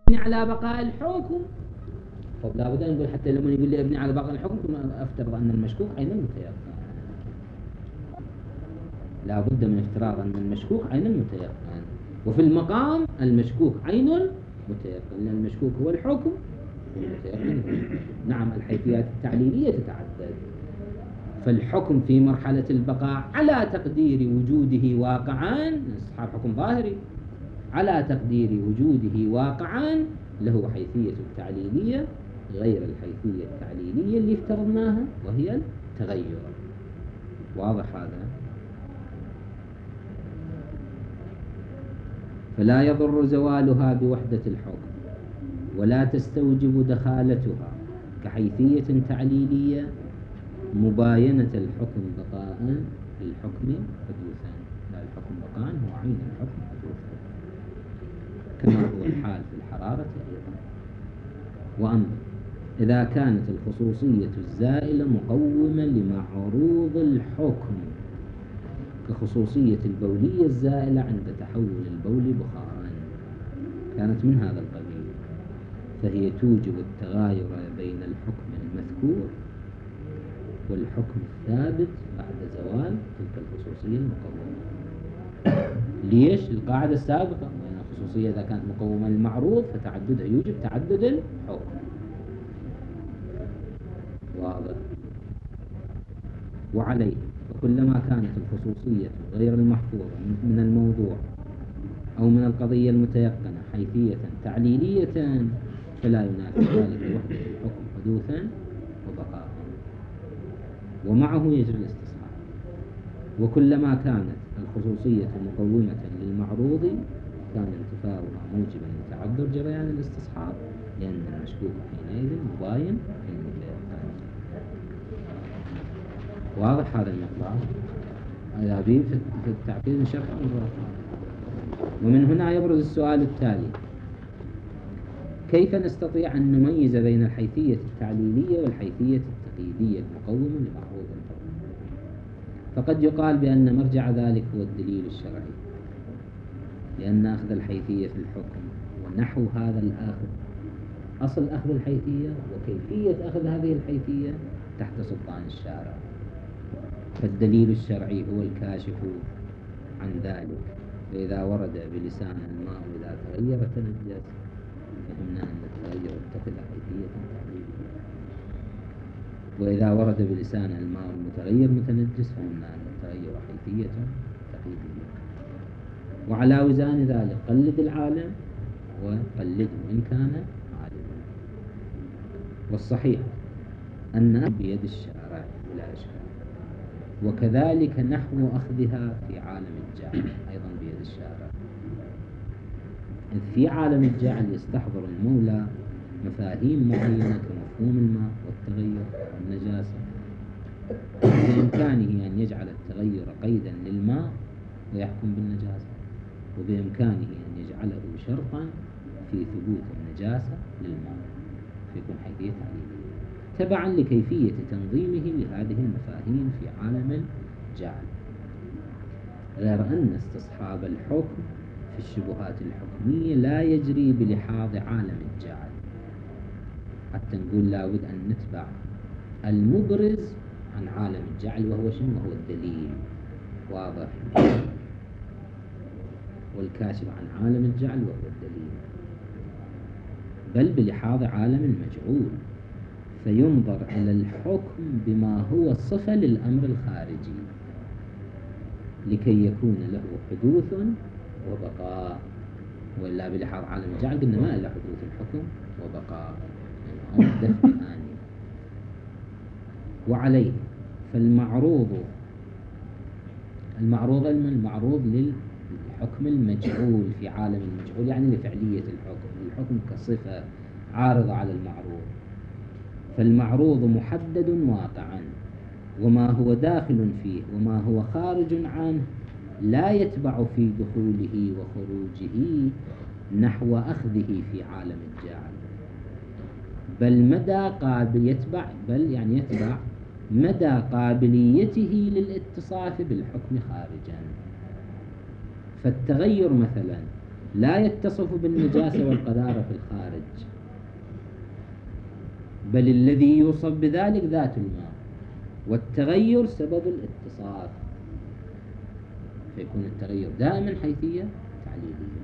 على بقاء الحكم. طب لابد أن نقول حتى لما يقول لي ابني على بقاء الحكم كنا أفترض أن المشكوك عين المتيقن. لابد من افتراض أن المشكوك عين المتيقن، وفي المقام المشكوك عين المتيقن، لأن المشكوك هو الحكم والمتيقن. نعم الحيثيات التعليلية تتعدد، فالحكم في مرحلة البقاء على تقدير وجوده واقعا، أصحاب حكم ظاهري، على تقدير وجوده واقعا له حيثية التعليلية غير الحيثية التعليلية اللي افترضناها وهي التغير. واضح هذا؟ فلا يضر زوالها بوحدة الحكم، ولا تستوجب دخالتها كحيثية تعليلية مباينة الحكم بقاء للحكم حدوثا. لا، الحكم بقاء هو عين الحكم حدوثا، كما هو الحال في الحرارة أيضا. وأما إذا كانت الخصوصية الزائلة مقومة لمعروض الحكم كخصوصية البولية الزائلة عند تحول البول بخارا، كانت من هذا القبيل، فهي توجب التغاير بين الحكم المذكور والحكم الثابت بعد زوال تلك الخصوصية المقومة. ليش؟ القاعدة السابقة أن الخصوصية إذا كانت مقومة للمعروض فتعددها يوجب تعدد الحكم. واضح؟ وعليه وكلما كانت الخصوصية غير المحفوظة من الموضوع أو من القضية المتيقنة حيثية تعليلية فلا ينافي ذلك وحدة الحكم حدوثا وبقاء، ومعه يجري الاستصحاب. وكلما كانت الخصوصية مقومة للمعروض كان انتفاؤها موجبا لتعذر جريان الاستصحاب، لأن المشكوك حينئذ مباين للمتيقن. واضح هذا المقدار؟ هذا في التعقيد نشرح مرات. ومن هنا يبرز السؤال التالي: كيف نستطيع أن نميز بين الحيثية التعليلية والحيثية التقييدية المقومة لمعروض الحكم؟ فقد يقال بأن مرجع ذلك هو الدليل الشرعي، لأن أخذ الحيثية في الحكم ونحو هذا الأخذ، أصل أخذ الحيثية وكيفية أخذ هذه الحيثية تحت سلطان الشارع، فالدليل الشرعي هو الكاشف عن ذلك. فإذا ورد بلسان الماء وإذا تغير تنجس فهمنا أن التغير اتخذ حيثية تعليلية، وإذا ورد بلسان الماء المتغير متنجس فهمنا أن التغير حيثية تقييدية. وعلى وزان ذلك قلد العالم وقلده إن كان عالما. والصحيح أن بيد الشارع بلا إشكال، وكذلك نحو أخذها في عالم الجعل أيضا بيد الشارع، إذ في عالم الجعل يستحضر المولى مفاهيم معينة كمفهوم الماء والتغير والنجاسة، بإمكانه أن يجعل التغير قيدا للماء ويحكم بالنجاسة، وبإمكانه أن يجعله شرطا في ثبوت النجاسة للماء فيكون حيثية تعليلية تبعا لكيفية تنظيمه لهذه المفاهيم في عالم الجعل، غير أن استصحاب الحكم في الشبهات الحكمية لا يجري بلحاظ عالم الجعل، حتى نقول لابد أن نتبع المبرز عن عالم الجعل وهو شنو؟ وهو الدليل. واضح؟ والكاشف عن عالم الجعل وهو الدليل، بل بلحاظ عالم المجعول، فينظر إلى الحكم بما هو صفة للأمر الخارجي لكي يكون له حدوث وبقاء، وإلا بلحاظ عالم الجعل قلنا ما إلا حدوث الحكم وبقاء، يعني أمر دفع آني. وعليه فالمعروض المعروض للحكم المجعول في عالم المجعول، يعني لفعلية الحكم كصفة عارضة على المعروض، فالمعروض محدد واقعا، وما هو داخل فيه وما هو خارج عنه لا يتبع في دخوله وخروجه نحو أخذه في عالم الجعل، بل يتبع مدى قابليته للاتصاف بالحكم خارجا. فالتغير مثلا لا يتصف بالنجاسة والقذارة في الخارج، بل الذي يوصف بذلك ذات الماء، والتغير سبب الاتصاف، فيكون التغير دائما حيثية تعليلية.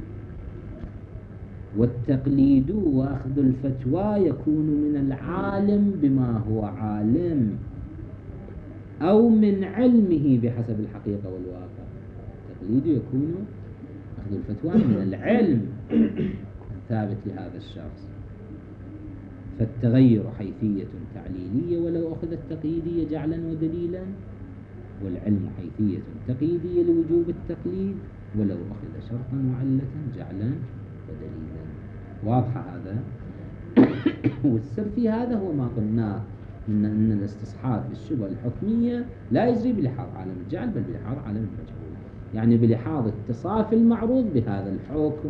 والتقليد وأخذ الفتوى يكون من العالم بما هو عالم أو من علمه بحسب الحقيقة والواقع. التقليد يكون أخذ الفتوى من العلم الثابت لهذا الشخص، فالتغير حيثية تعليلية ولو أخذ التقييدية جعلا ودليلا، والعلم حيثية تقييدية لوجوب التقليد ولو أخذ شرطا وعلة جعلا ودليلا. واضح هذا؟ والسر في هذا هو ما قلناه من أن الاستصحاب بالشبهة الحكمية لا يجري بلحاظ عالم الجعل بل بلحاظ عالم المجهول، يعني بلحاظ اتصاف المعروض بهذا الحكم.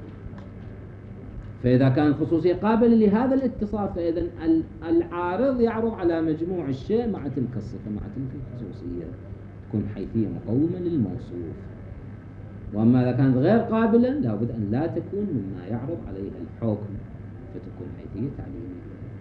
فإذا كان الخصوصية قابلة لهذا الاتصاف فإذا العارض يعرض على مجموع الشيء مع تلك الصفة مع تلك الخصوصية، تكون حيثية مقومة للموصوف. وأما إذا كانت غير قابلة لابد أن لا تكون مما يعرض عليها الحكم فتكون حيثية تعليلية.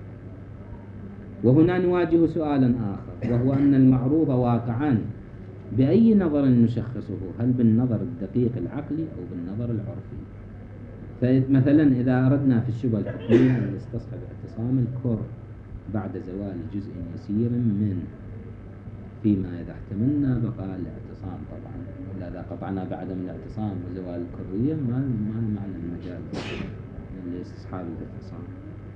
وهنا نواجه سؤالا آخر، وهو أن المعروض واقعا بأي نظر نشخصه؟ هل بالنظر الدقيق العقلي أو بالنظر العرفي؟ فمثلا إذا أردنا في الشبهة الحكمية أن نستصحب اعتصام الكر بعد زوال جزء يسير منه، فيما إذا احتملنا بقاء الاعتصام طبعا، ولا إذا قطعنا بعدم الاعتصام وزوال الكرية ما المعنى المجال لاستصحاب الاعتصام.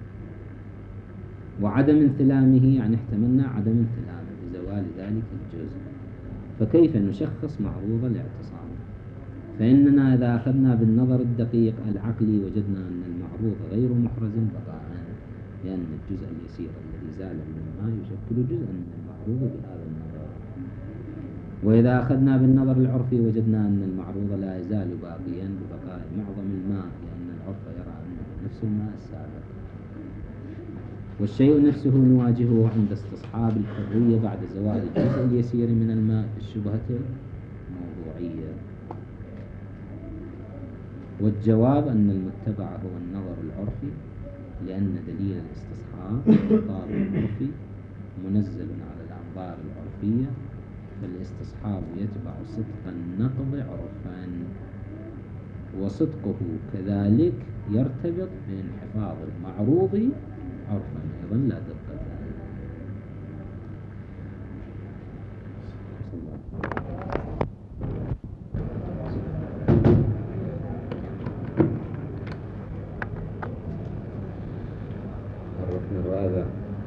وعدم انثلامه يعني احتملنا عدم انثلامه بزوال ذلك الجزء، فكيف نشخص معروض الاعتصام؟ فإننا إذا أخذنا بالنظر الدقيق العقلي وجدنا أن المعروض غير محرز بقاء، لأن الجزء اليسير الذي زال من الماء يشكل جزءا من المعروض بهذا النظر. وإذا أخذنا بالنظر العرفي وجدنا أن المعروض لا يزال باقيا ببقاء معظم الماء، لأن العرف يرى أنه نفس الماء السابق. والشيء نفسه نواجهه عند استصحاب الحرية بعد زوال الجزء اليسير من الماء في الشبهة الموضوعية. والجواب أن المتبع هو النظر العرفي، لأن دليل الاستصحاب الخطاب العرفي منزل على الأنظار العرفية، فالاستصحاب يتبع صدق النقض عرفا، وصدقه كذلك يرتبط بانحفاظ المعروض عرفا أيضا لا دقة. الركن الرابع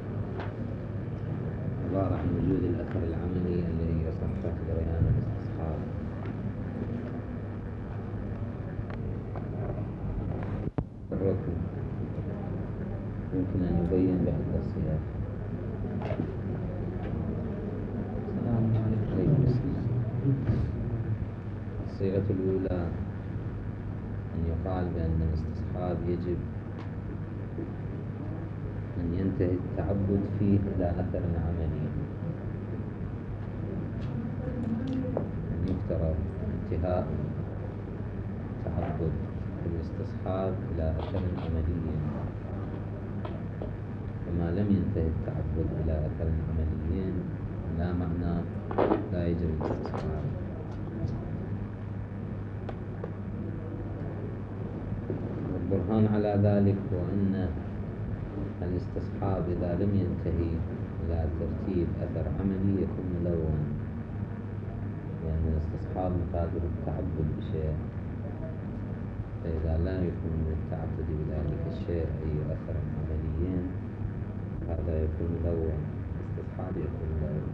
عبارة عن وجود الأثر العملي الذي يصح جريان الاستصحاب. الركن يمكن أن يبين بعد الصيغ. السلام عليكم. الصيغة الأولى أن يقال بأن الاستصحاب يجب أن ينتهي التعبد فيه إلى أثر عملي، أن يفترض انتهاء التعبد في الاستصحاب إلى أثر عملي، وما لم ينتهي التعبد إلى أثر عملي لا معنى لا يجري الاستصحاب. والبرهان على ذلك هو أن الاستصحاب إذا لم ينتهي إلى ترتيب أثر عملي يكون ملون، لأن الاستصحاب مقادر التعبد بشيء، فإذا لا يكون للتعبد بذلك الشيء أي أثر عملي هذا يكون ملون، الاستصحاب يكون ملون.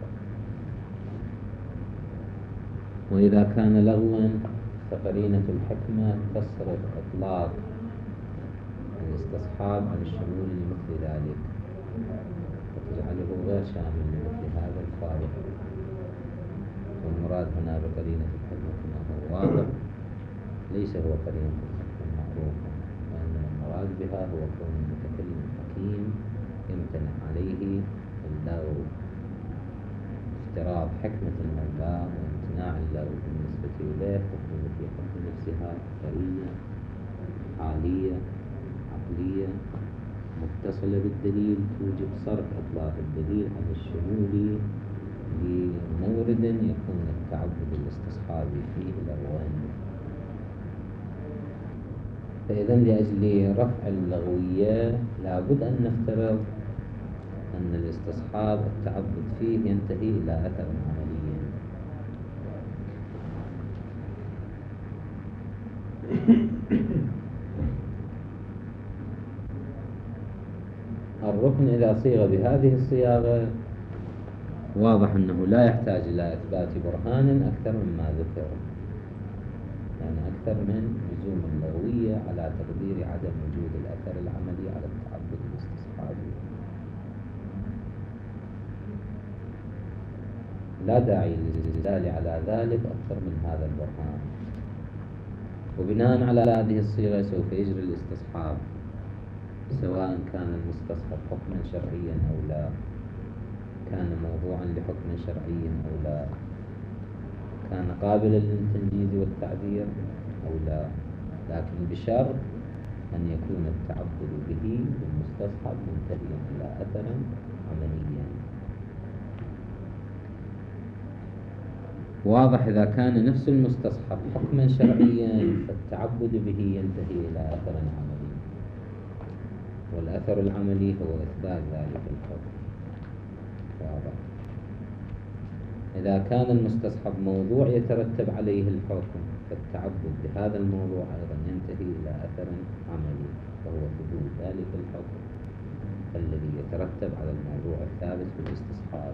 وإذا كان لغوا فقرينة الحكمة تصرف إطلاق الاستصحاب عن الشمول لمثل ذلك، وتجعله غير شامل لمثل هذا الفارق. والمراد هنا بقرينة الحكمة كما هو واضح ليس هو قرينة الحكمة المعروفة، وإنما المراد بها هو كون المتكلم حكيم يمتنع عليه اللغو، افتراض حكمة المولى وامتناع اللغو بالنسبة إليه تكون في حكم نفسها قرينة حالية عقلية متصلة بالدليل توجب صرف إطلاق الدليل عن الشمولي لمورد يكون التعبد الاستصحابي فيه لغوان. فإذا لأجل رفع اللغوية لابد أن نفترض أن الاستصحاب التعبد فيه ينتهي إلى أثر عملي. الركن إذا صيغ بهذه الصياغة واضح أنه لا يحتاج إلى إثبات برهان أكثر مما ذكر، يعني أكثر من لزوم اللغوية على تقدير عدم وجود الأثر العملي على التعبد الاستصحابي. لا داعي للزلزال على ذلك أكثر من هذا البرهان. وبناء على هذه الصيغة سوف يجري الاستصحاب سواء كان المستصحب حكما شرعيا أو لا، كان موضوعا لحكم شرعي أو لا، كان قابلا للتنجيز والتعبير أو لا، لكن بشرط أن يكون التعبد به بالمستصحب منتهيا إلى أثر عمليا. واضح إذا كان نفس المستصحب حكما شرعيا فالتعبد به ينتهي إلى أثر عملي، والأثر العملي هو إثبات ذلك الحكم. واضح. إذا كان المستصحب موضوع يترتب عليه الحكم فالتعبد بهذا الموضوع أيضا ينتهي إلى أثر عملي، وهو ثبوت ذلك الحكم الذي يترتب على الموضوع الثابت في الاستصحاب.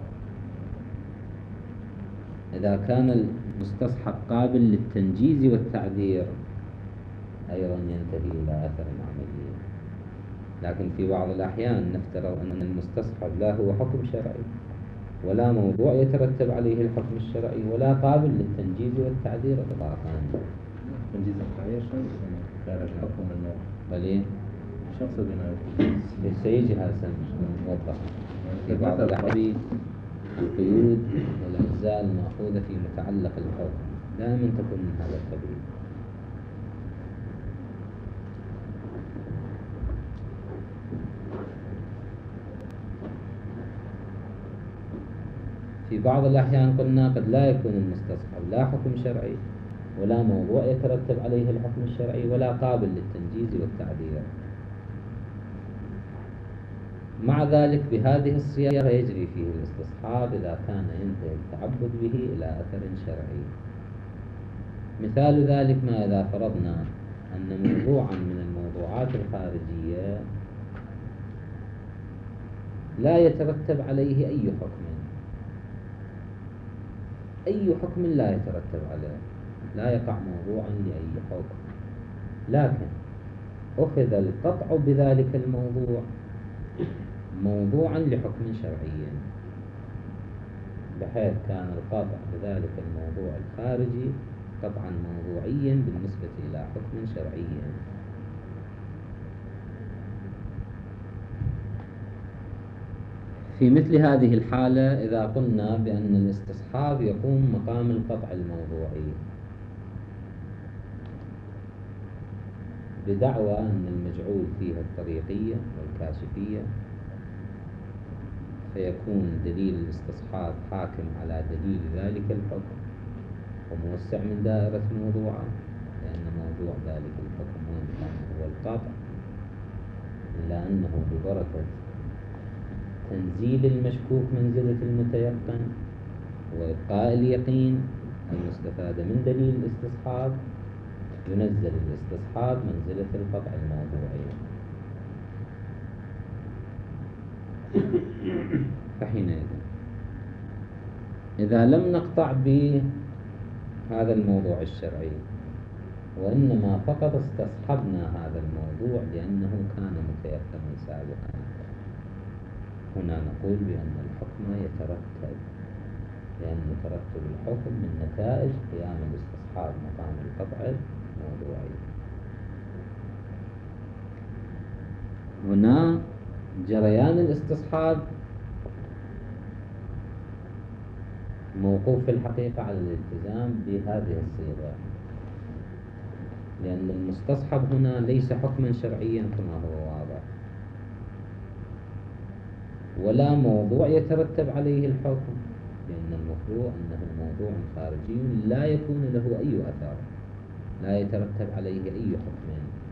إذا كان المستصحب قابل للتنجيز والتعذير أيضا ينتهي إلى أثر عملي. لكن في بعض الأحيان نفترض أن المستصحب لا هو حكم شرعي ولا موضوع يترتب عليه الحكم الشرعي ولا قابل للتنجيز والتعذير إطلاقا. تنجيز التعذير خارج الحكم الموضوع. بلي شخص بما سيجي هذا موضح في بعض الأحيان القيود والأجزاء المأخوذة في متعلق الحكم دائما تكون من هذا القبيل. في بعض الأحيان قلنا قد لا يكون المستصحب لا حكم شرعي ولا موضوع يترتب عليه الحكم الشرعي ولا قابل للتنجيز والتعديل. مع ذلك بهذه الصياغة يجري فيه الاستصحاب إذا كان ينتهي التعبد به إلى أثر شرعي. مثال ذلك ما إذا فرضنا أن موضوعا من الموضوعات الخارجية لا يترتب عليه أي حكم، أي حكم لا يترتب عليه، لا يقع موضوعا لأي حكم، لكن أخذ القطع بذلك الموضوع موضوعا لحكم شرعي، بحيث كان القطع بذلك الموضوع الخارجي قطعا موضوعيا بالنسبة إلى حكم شرعي. في مثل هذه الحالة إذا قلنا بأن الاستصحاب يقوم مقام القطع الموضوعي بدعوى أن المجعول فيها الطريقية والكاشفية، فيكون دليل الاستصحاب حاكم على دليل ذلك الحكم وموسع من دائرة موضوعه، لأن موضوع ذلك الحكم هو القطع، إلا أنه ببركة تنزيل المشكوك منزلة المتيقن وإبقاء اليقين المستفادة من دليل الاستصحاب ينزل الاستصحاب منزلة القطع الموضوعي. فحينئذ إذا لم نقطع بهذا الموضوع الشرعي وإنما فقط استصحبنا هذا الموضوع لأنه كان متيقنا سابقا، هنا نقول بأن الحكم يترتب، لأن ترتب الحكم من نتائج قيام الاستصحاب مقام القطع الموضوعي. هنا جريان الاستصحاب موقوف في الحقيقة على الالتزام بهذه الصيغة، لأن المستصحب هنا ليس حكما شرعيا كما هو واضح، ولا موضوع يترتب عليه الحكم، لأن المفروض أنه موضوع خارجي لا يكون له أي أثر، لا يترتب عليه أي حكم،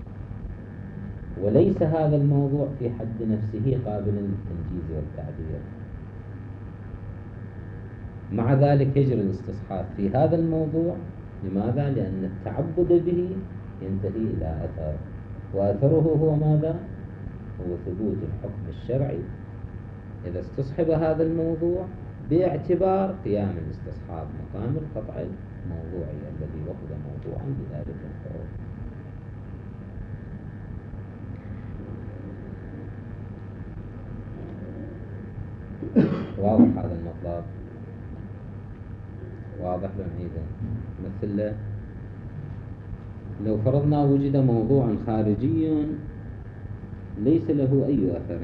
وليس هذا الموضوع في حد نفسه قابلا للتنجيز والتعبير. مع ذلك يجري الاستصحاب في هذا الموضوع. لماذا؟ لأن التعبد به ينتهي إلى أثر، وأثره هو ماذا؟ هو ثبوت الحكم الشرعي إذا استصحب هذا الموضوع باعتبار قيام الاستصحاب مقام القطع الموضوعي الذي وقد موضوعا بذلك الحكم. واضح هذا المطلب؟ واضح لنعيده؟ مثل له لو فرضنا وجد موضوع خارجي ليس له أي أثر،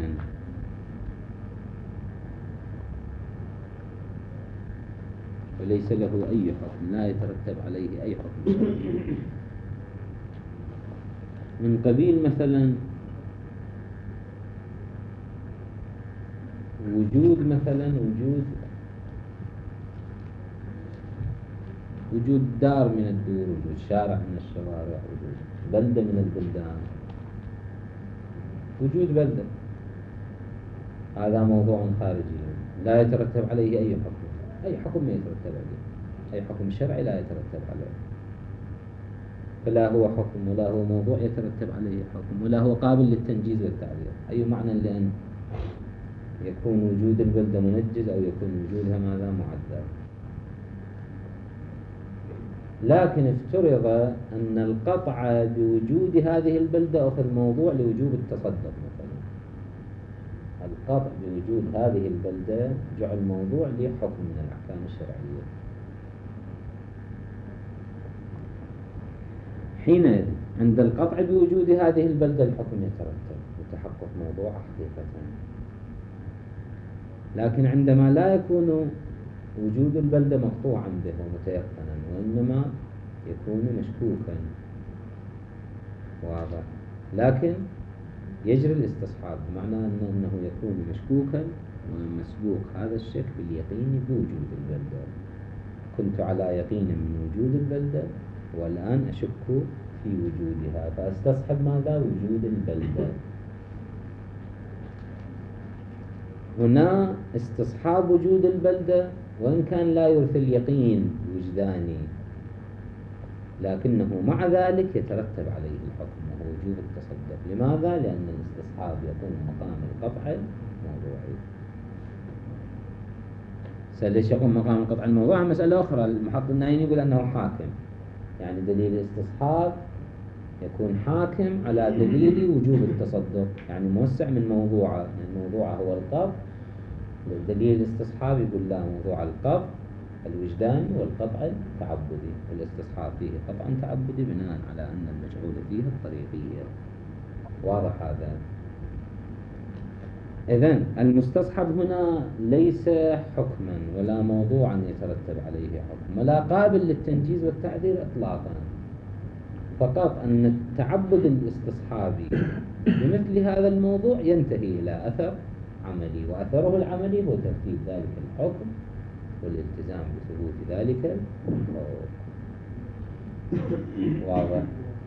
وليس له أي حكم، لا يترتب عليه أي حكم شرعي، من قبيل مثلا وجود دار من الدور، وجود شارع من الشوارع، وجود بلدة من البلدان، وجود بلدة، هذا موضوع خارجي لا يترتب عليه أي حكم، أي حكم ما يترتب عليه، أي حكم شرعي لا يترتب عليه، فلا هو حكم ولا هو موضوع يترتب عليه حكم ولا هو قابل للتنجيز والتعبير. أي معنى لأن يكون وجود البلدة منجز أو يكون وجودها ماذا؟ معذب. لكن افترض أن القطع بوجود هذه البلدة أخذ موضوع لوجوب التصدق مثلا، القطع بوجود هذه البلدة جعل موضوع لحكم من الأحكام الشرعية. حينئذ عند القطع بوجود هذه البلدة الحكم يترتب وتحقق موضوع حقيقة. لكن عندما لا يكون وجود البلدة مقطوعا به ومتيقنا، وإنما يكون مشكوكا، واضح، لكن يجري الاستصحاب، بمعنى أنه يكون مشكوكا ومسبوق هذا الشك باليقين بوجود البلدة. كنت على يقين من وجود البلدة والآن أشك في وجودها، فأستصحب ماذا؟ وجود البلدة. هنا استصحاب وجود البلدة وإن كان لا يرثي اليقين وجداني، لكنه مع ذلك يترتب عليه الحكم وهو وجوب التصدق. لماذا؟ لأن الاستصحاب يكون مقام القطع موضوعي. ليش يقوم مقام القطع الموضوعي؟ مسألة أخرى. المحقق النايني يقول أنه حاكم، يعني دليل الاستصحاب يكون حاكم على دليل وجوب التصدق، يعني موسع من موضوعه، من موضوعه هو القطع. دليل الاستصحاب يقول لا، موضوع القطع الوجداني والقطع التعبدي، والاستصحاب فيه قطع تعبدي بناء على أن المجعول فيه الطريقية. واضح هذا؟ إذن المستصحب هنا ليس حكما ولا موضوعا يترتب عليه حكم ولا قابل للتنجيز والتعديل إطلاقا، فقط أن التعبد الاستصحابي بمثل هذا الموضوع ينتهي إلى أثر عملي، وأثره العملي هو ترتيب ذلك الحكم والالتزام بثبوت ذلك الحكم. واضح؟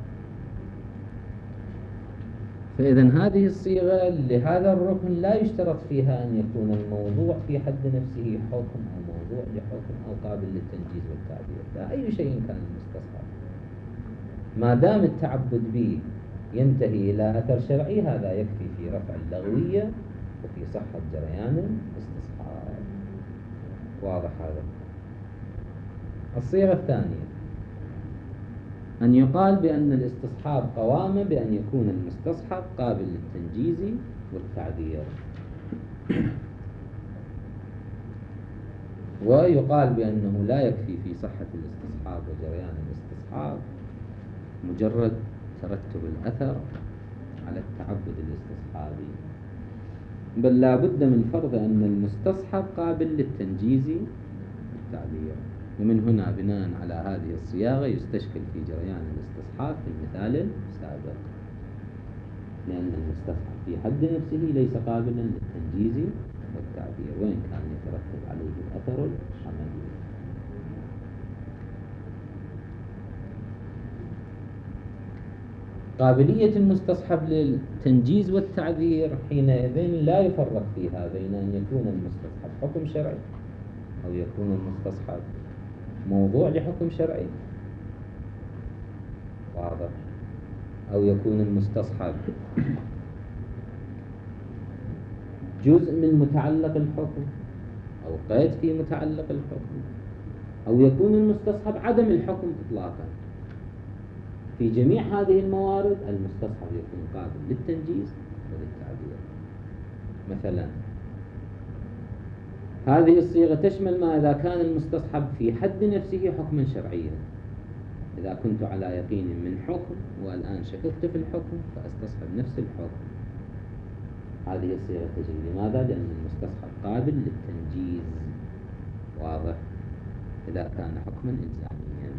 فإذا هذه الصيغة لهذا الركن لا يشترط فيها أن يكون الموضوع في حد نفسه حكم أو موضوع لحكم أو قابل للتنجيز والتعبير، لا، أي شيء كان المستصحب ما دام التعبد به ينتهي إلى أثر شرعي، هذا يكفي في رفع اللغوية وفي صحة جريان الاستصحاب. واضح هذا؟ الصيغة الثانية أن يقال بأن الاستصحاب قوامة بأن يكون المستصحب قابل للتنجيز والتعبير، ويقال بأنه لا يكفي في صحة الاستصحاب وجريان الاستصحاب مجرد ترتب الأثر على التعبد الاستصحابي، بل لا بد من فرض أن المستصحب قابل للتنجيز والتعبير. ومن هنا بناء على هذه الصياغة يستشكل في جريان الاستصحاب في المثال السابق، لأن المستصحب في حد نفسه ليس قابلا للتنجيز والتعبير، وإن كان يترتب عليه الأثر العملي. قابلية المستصحب للتنجيز والتعبير حينئذ لا يفرق فيها بين أن يكون المستصحب حكم شرعي أو يكون المستصحب موضوع لحكم شرعي واضح، أو يكون المستصحب جزء من متعلق الحكم أو قيد في متعلق الحكم، أو يكون المستصحب عدم الحكم إطلاقا. في جميع هذه الموارد المستصحب يكون قابل للتنجيز وللتعبير. مثلا هذه الصيغة تشمل ما إذا كان المستصحب في حد نفسه حكما شرعيا، إذا كنت على يقين من حكم والآن شككت في الحكم فأستصحب نفس الحكم. هذه الصيغة تجري لماذا؟ لأن المستصحب قابل للتنجيز واضح إذا كان حكما إلزاميا،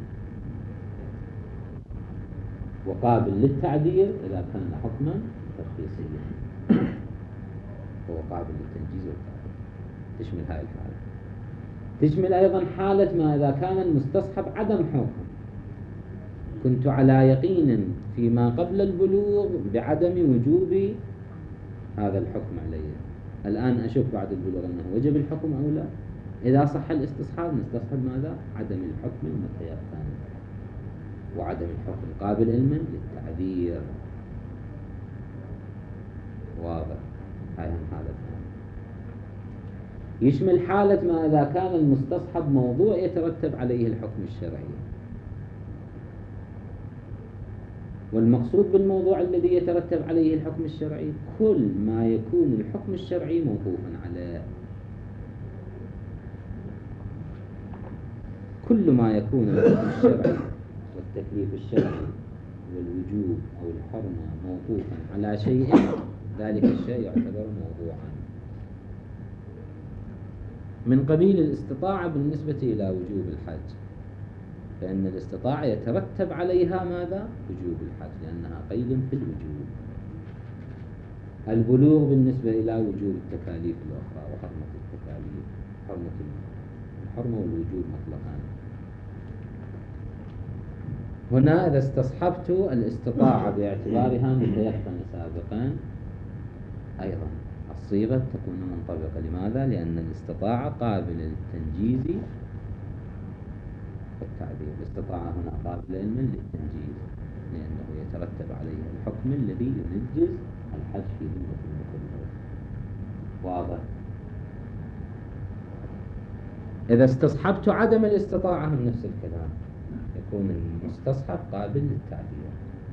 وقابل للتعبير إذا كان حكما تخصيصيا. هو قابل للتنجيز والتعبير. تشمل هاي الحالة. تشمل أيضا حالة ما إذا كان المستصحب عدم حكم، كنت على يقين فيما قبل البلوغ بعدم وجوب هذا الحكم علي، الآن أشك بعد البلوغ أنه وجب الحكم أو لا. إذا صح الاستصحاب نستصحب ماذا؟ عدم الحكم المتيقن، وعدم الحكم قابل علما للتعبير واضح. هاي هم حالتنا. يشمل حالة ما إذا كان المستصحب موضوع يترتب عليه الحكم الشرعي، والمقصود بالموضوع الذي يترتب عليه الحكم الشرعي كل ما يكون الحكم الشرعي موقوفا عليه، كل ما يكون الحكم الشرعي والتكليف الشرعي والوجوب أو الحرمة موقوفا على شيء، ذلك الشيء يعتبر موضوعا. من قبيل الاستطاعة بالنسبة إلى وجوب الحج، فإن الاستطاعة يترتب عليها ماذا؟ وجوب الحج، لأنها قيد في الوجوب. البلوغ بالنسبة إلى وجوب التكاليف الأخرى وحرمة التكاليف، الحرمة والوجوب مطلقا. هنا إذا استصحبت الاستطاعة باعتبارها متيقنة سابقا، أيضا الصيغة تكون منطبقة. لماذا؟ لأن الاستطاعة قابلة للتنجيز والتعبير. الاستطاعة هنا قابلة علما للتنجيز، لأنه يترتب عليه الحكم الذي ينجز الحج في ذمة المكلف واضح. إذا استصحبت عدم الاستطاعة من نفس الكلام، يكون المستصحب قابل للتعبير.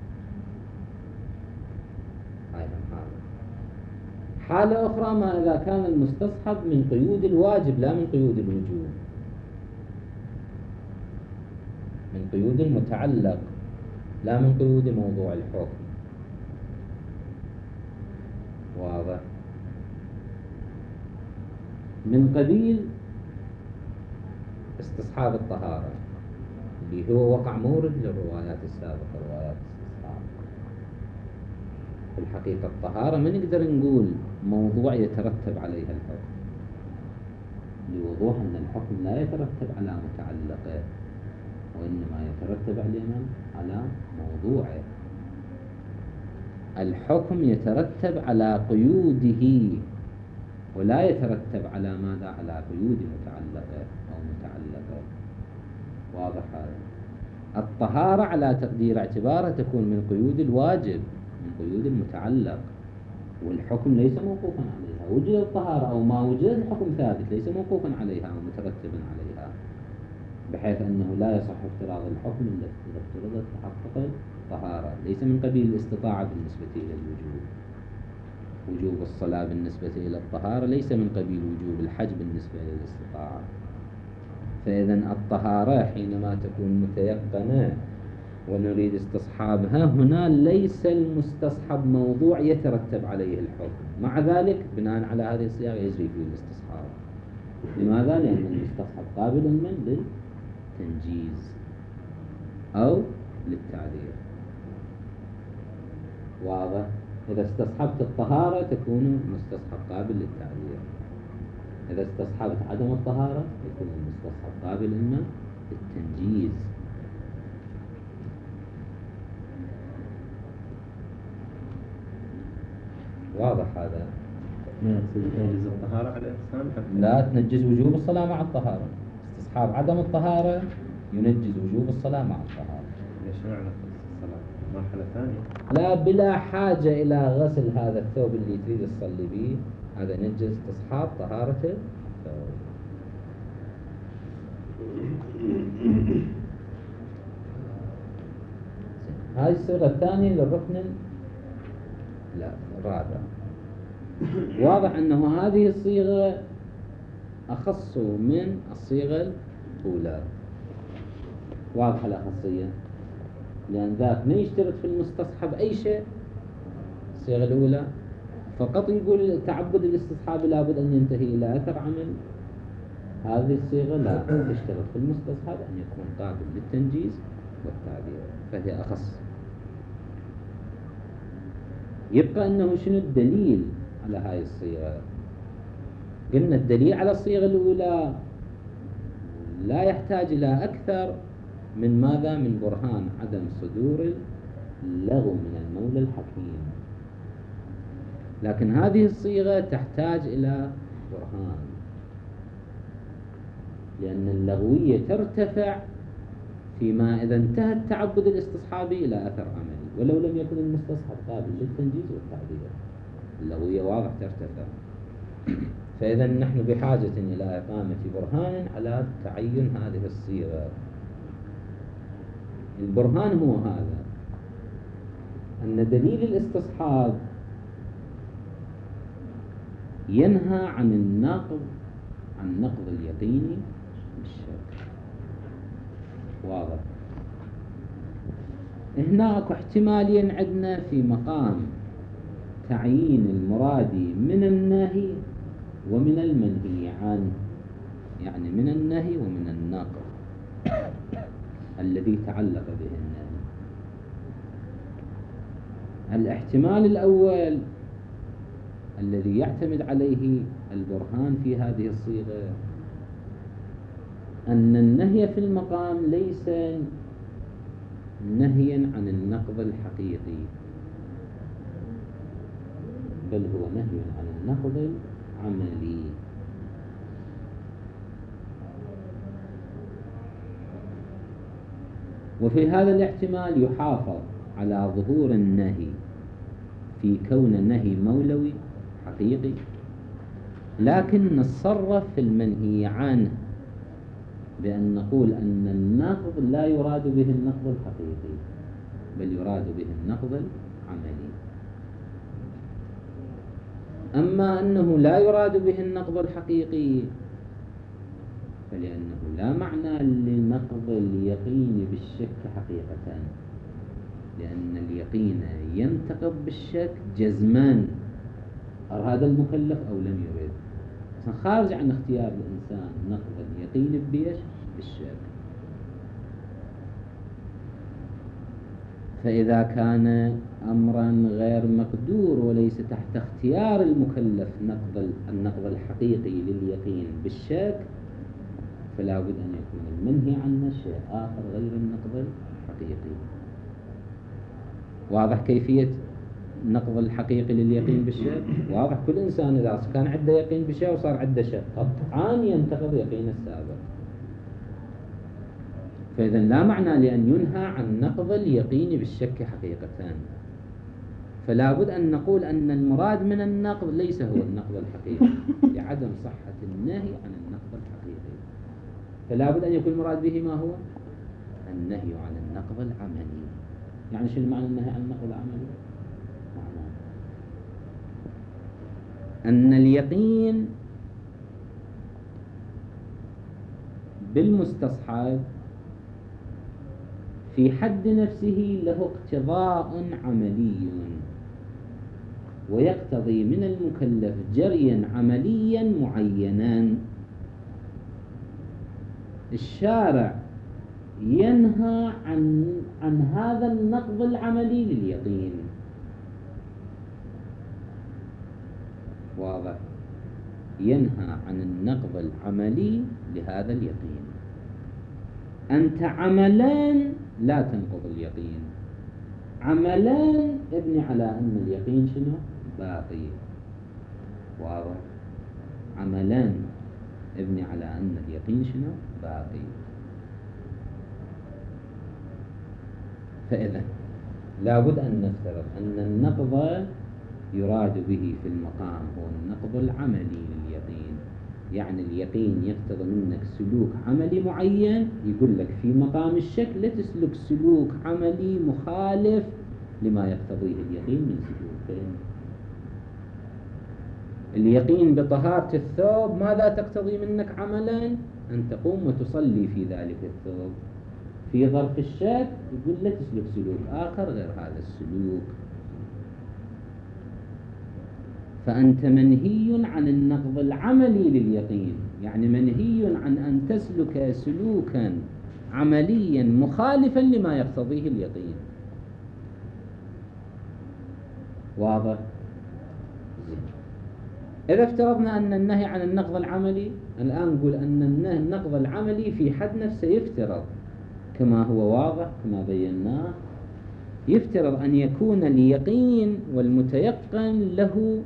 هاي حالة أخرى ما إذا كان المستصحب من قيود الواجب لا من قيود الوجوب، من قيود المتعلق لا من قيود موضوع الحكم واضح. من قبيل استصحاب الطهارة اللي هو وقع مورد للروايات السابقة، روايات الاستصحاب. في الحقيقة الطهارة ما نقدر نقول موضوع يترتب عليها الحكم، لوضوح أن الحكم لا يترتب على متعلقه، وإنما يترتب على موضوعه. الحكم يترتب على قيوده ولا يترتب على ماذا؟ على قيود متعلقه أو متعلقه واضح هذا. الطهارة على تقدير اعتبارها تكون من قيود الواجب، من قيود المتعلق، والحكم ليس موقوفا عليها. وجد الطهارة أو ما وجد الحكم ثابت ليس موقوفا عليها أو مترتبا عليها، بحيث أنه لا يصح افتراض الحكم إلا إذا افترضت تحقق الطهارة. ليس من قبيل الاستطاعة بالنسبة إلى الوجوب. وجوب الصلاة بالنسبة إلى الطهارة ليس من قبيل وجوب الحج بالنسبة إلى الاستطاعة. فإذا الطهارة حينما تكون متيقنة ونريد استصحابها، هنا ليس المستصحب موضوع يترتب عليه الحكم. مع ذلك بناء على هذه الصيغة يجري فيه الاستصحاب. لماذا؟ لأن المستصحب قابل من للتنجيز أو للتعذير. واضح؟ إذا استصحبت الطهارة تكون مستصحب قابل للتعذير، إذا استصحبت عدم الطهارة يكون المستصحب قابل إما للتنجيز. واضح هذا؟ ما يقصد تنجز الطهارة على الإنسان حتى لا تنجز وجوب الصلاة مع الطهارة، استصحاب عدم الطهارة ينجز وجوب الصلاة مع الطهارة. ليش معنى الصلاة مرحلة ثانية؟ لا، بلا حاجة إلى غسل هذا الثوب اللي تريد تصلي به، هذا ينجز استصحاب طهارة الثوب. هذه الصيغة الثانية للركن الرابع. واضح أنه هذه الصيغة أخص من الصيغة الأولى. واضح الأخصية، لأن ذاك ما يشترط في المستصحب أي شيء. الصيغة الأولى فقط يقول تعبد الاستصحاب لابد أن ينتهي إلى أثر عمل. هذه الصيغة لا تشترط في المستصحب أن يكون قابل للتنجيز والتعبير، فهي أخص. يبقى أنه شنو الدليل على هاي الصيغة؟ قلنا الدليل على الصيغة الأولى لا يحتاج إلى أكثر من ماذا؟ من برهان عدم صدور اللغو من المولى الحكيم. لكن هذه الصيغة تحتاج إلى برهان، لأن اللغوية ترتفع فيما إذا انتهى التعبد الاستصحابي إلى أثر عملي، ولو لم يكن المستصحب قابل للتنجيز والتعبير، اللغوية واضح ترتفع. فإذا نحن بحاجة إلى إقامة برهان على تعين هذه الصيغة. البرهان هو هذا، أن دليل الاستصحاب ينهى عن النقض اليقيني بالشك. واضح؟ هناك احتمالين عندنا في مقام تعيين المراد من النهي ومن المنهي عنه، يعني من النهي ومن النقض الذي تعلق به النهي. الاحتمال الأول الذي يعتمد عليه البرهان في هذه الصيغة أن النهي في المقام ليس نهيا عن النقض الحقيقي، بل هو نهي عن النقض العملي. وفي هذا الاحتمال يحافظ على ظهور النهي في كون النهي مولوي حقيقي، لكن نتصرف في المنهي عنه بأن نقول أن النقض لا يراد به النقض الحقيقي، بل يراد به النقض العملي. أما أنه لا يراد به النقض الحقيقي فلأنه لا معنى لنقض اليقين بالشك حقيقة، لأن اليقين ينتقض بالشك جزمان، أراد المكلف أو لم يرد، خارج عن اختيار الإنسان نقض اليقين بالشك. فإذا كان أمرا غير مقدور وليس تحت اختيار المكلف النقض الحقيقي لليقين بالشك، فلا بد أن يكون المنهي عنه شيء آخر غير النقض الحقيقي. واضح كيفية النقض الحقيقي لليقين بالشك؟ واضح. كل إنسان إذا كان عنده يقين بشيء وصار عنده شك قطعا ينتقض يقين السابق. فإذا لا معنى لأن ينهى عن نقض اليقين بالشك حقيقة، فلا بد أن نقول أن المراد من النقض ليس هو النقض الحقيقي لعدم صحة النهي عن النقض الحقيقي، فلا بد أن يكون المراد به ما هو النهي عن النقض العملي. يعني شو معنى النهي عن النقض العملي؟ معناه أن اليقين بالمستصحب في حد نفسه له اقتضاء عملي، ويقتضي من المكلف جريا عمليا معينا. الشارع ينهى عن هذا النقض العملي لليقين. واضح؟ ينهى عن النقض العملي لهذا اليقين. أنت عملان لا تنقض اليقين، عملان ابني على أن اليقين شنو؟ باقي. واضح؟ عملان ابني على أن اليقين شنو؟ باقي. فإذا لابد أن نفترض أن النقض يراد به في المقام هو النقض العملي لليقين، يعني اليقين يقتضي منك سلوك عملي معين، يقول لك في مقام الشك لا تسلك سلوك عملي مخالف لما يقتضيه اليقين من سلوك. اليقين بطهارة الثوب ماذا تقتضي منك عملا؟ أن تقوم وتصلي في ذلك الثوب. في ظرف الشك يقول لا تسلك سلوك آخر غير هذا السلوك. فأنت منهي عن النقض العملي لليقين، يعني منهي عن أن تسلك سلوكا عمليا مخالفا لما يقتضيه اليقين. واضح؟ إذا افترضنا أن النهي عن النقض العملي، الآن نقول أن النقض العملي في حد نفسه يفترض كما هو واضح كما بيناه، يفترض أن يكون اليقين والمتيقن له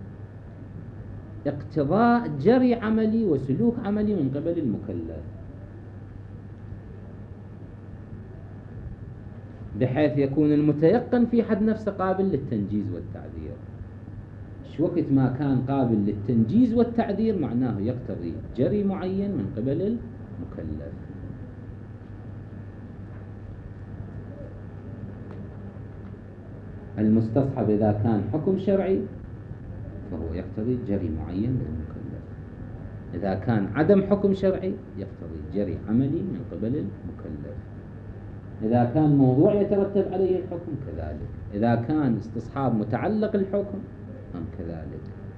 اقتضاء جري عملي وسلوك عملي من قبل المكلف، بحيث يكون المتيقن في حد نفسه قابل للتنجيز والتعذير. وقت ما كان قابل للتنجيز والتعذير معناه يقتضي جري معين من قبل المكلف. المستصحب إذا كان حكم شرعي فهو يقتضي جري معين من المكلف، إذا كان عدم حكم شرعي يقتضي جري عملي من قبل المكلف، إذا كان موضوع يترتب عليه الحكم كذلك، إذا كان استصحاب متعلق الحكم أم كذلك.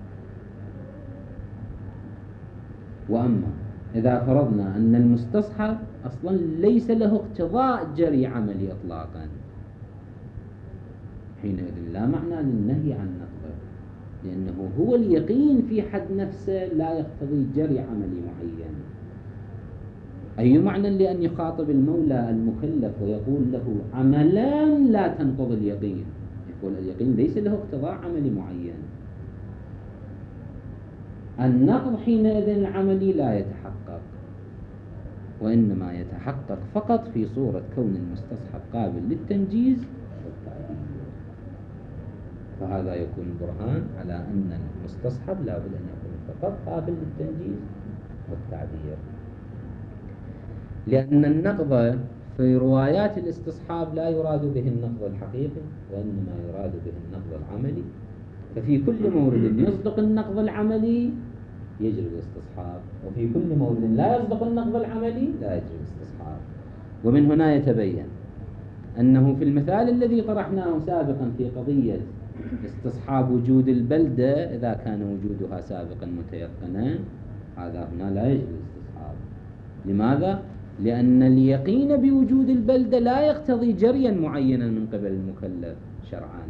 وأما إذا فرضنا أن المستصحب أصلا ليس له اقتضاء جري عملي إطلاقا، حينئذ لا معنى للنهي عن نقضه، لأنه هو اليقين في حد نفسه لا يقتضي جري عملي معين. أي معنى لأن يخاطب المولى المكلف ويقول له عملان لا تنقض اليقين؟ يقول اليقين ليس له اقتضاء عملي معين. النقض حينئذ العملي لا يتحقق، وإنما يتحقق فقط في صورة كون المستصحب قابل للتنجيز والتعذير. فهذا يكون برهان على أن المستصحب لا بد أن يكون فقط قابل للتنجيز والتعذير، لأن النقض في روايات الاستصحاب لا يراد به النقض الحقيقي، وإنما يراد به النقض العملي. ففي كل مورد يصدق النقض العملي يجري الاستصحاب، وفي كل مورد لا يصدق النقض العملي لا يجري الاستصحاب. ومن هنا يتبين أنه في المثال الذي طرحناه سابقا في قضية استصحاب وجود البلدة إذا كان وجودها سابقا متيقنا، هذا هنا لا يجري الاستصحاب. لماذا؟ لأن اليقين بوجود البلدة لا يقتضي جريا معينا من قبل المكلف شرعا،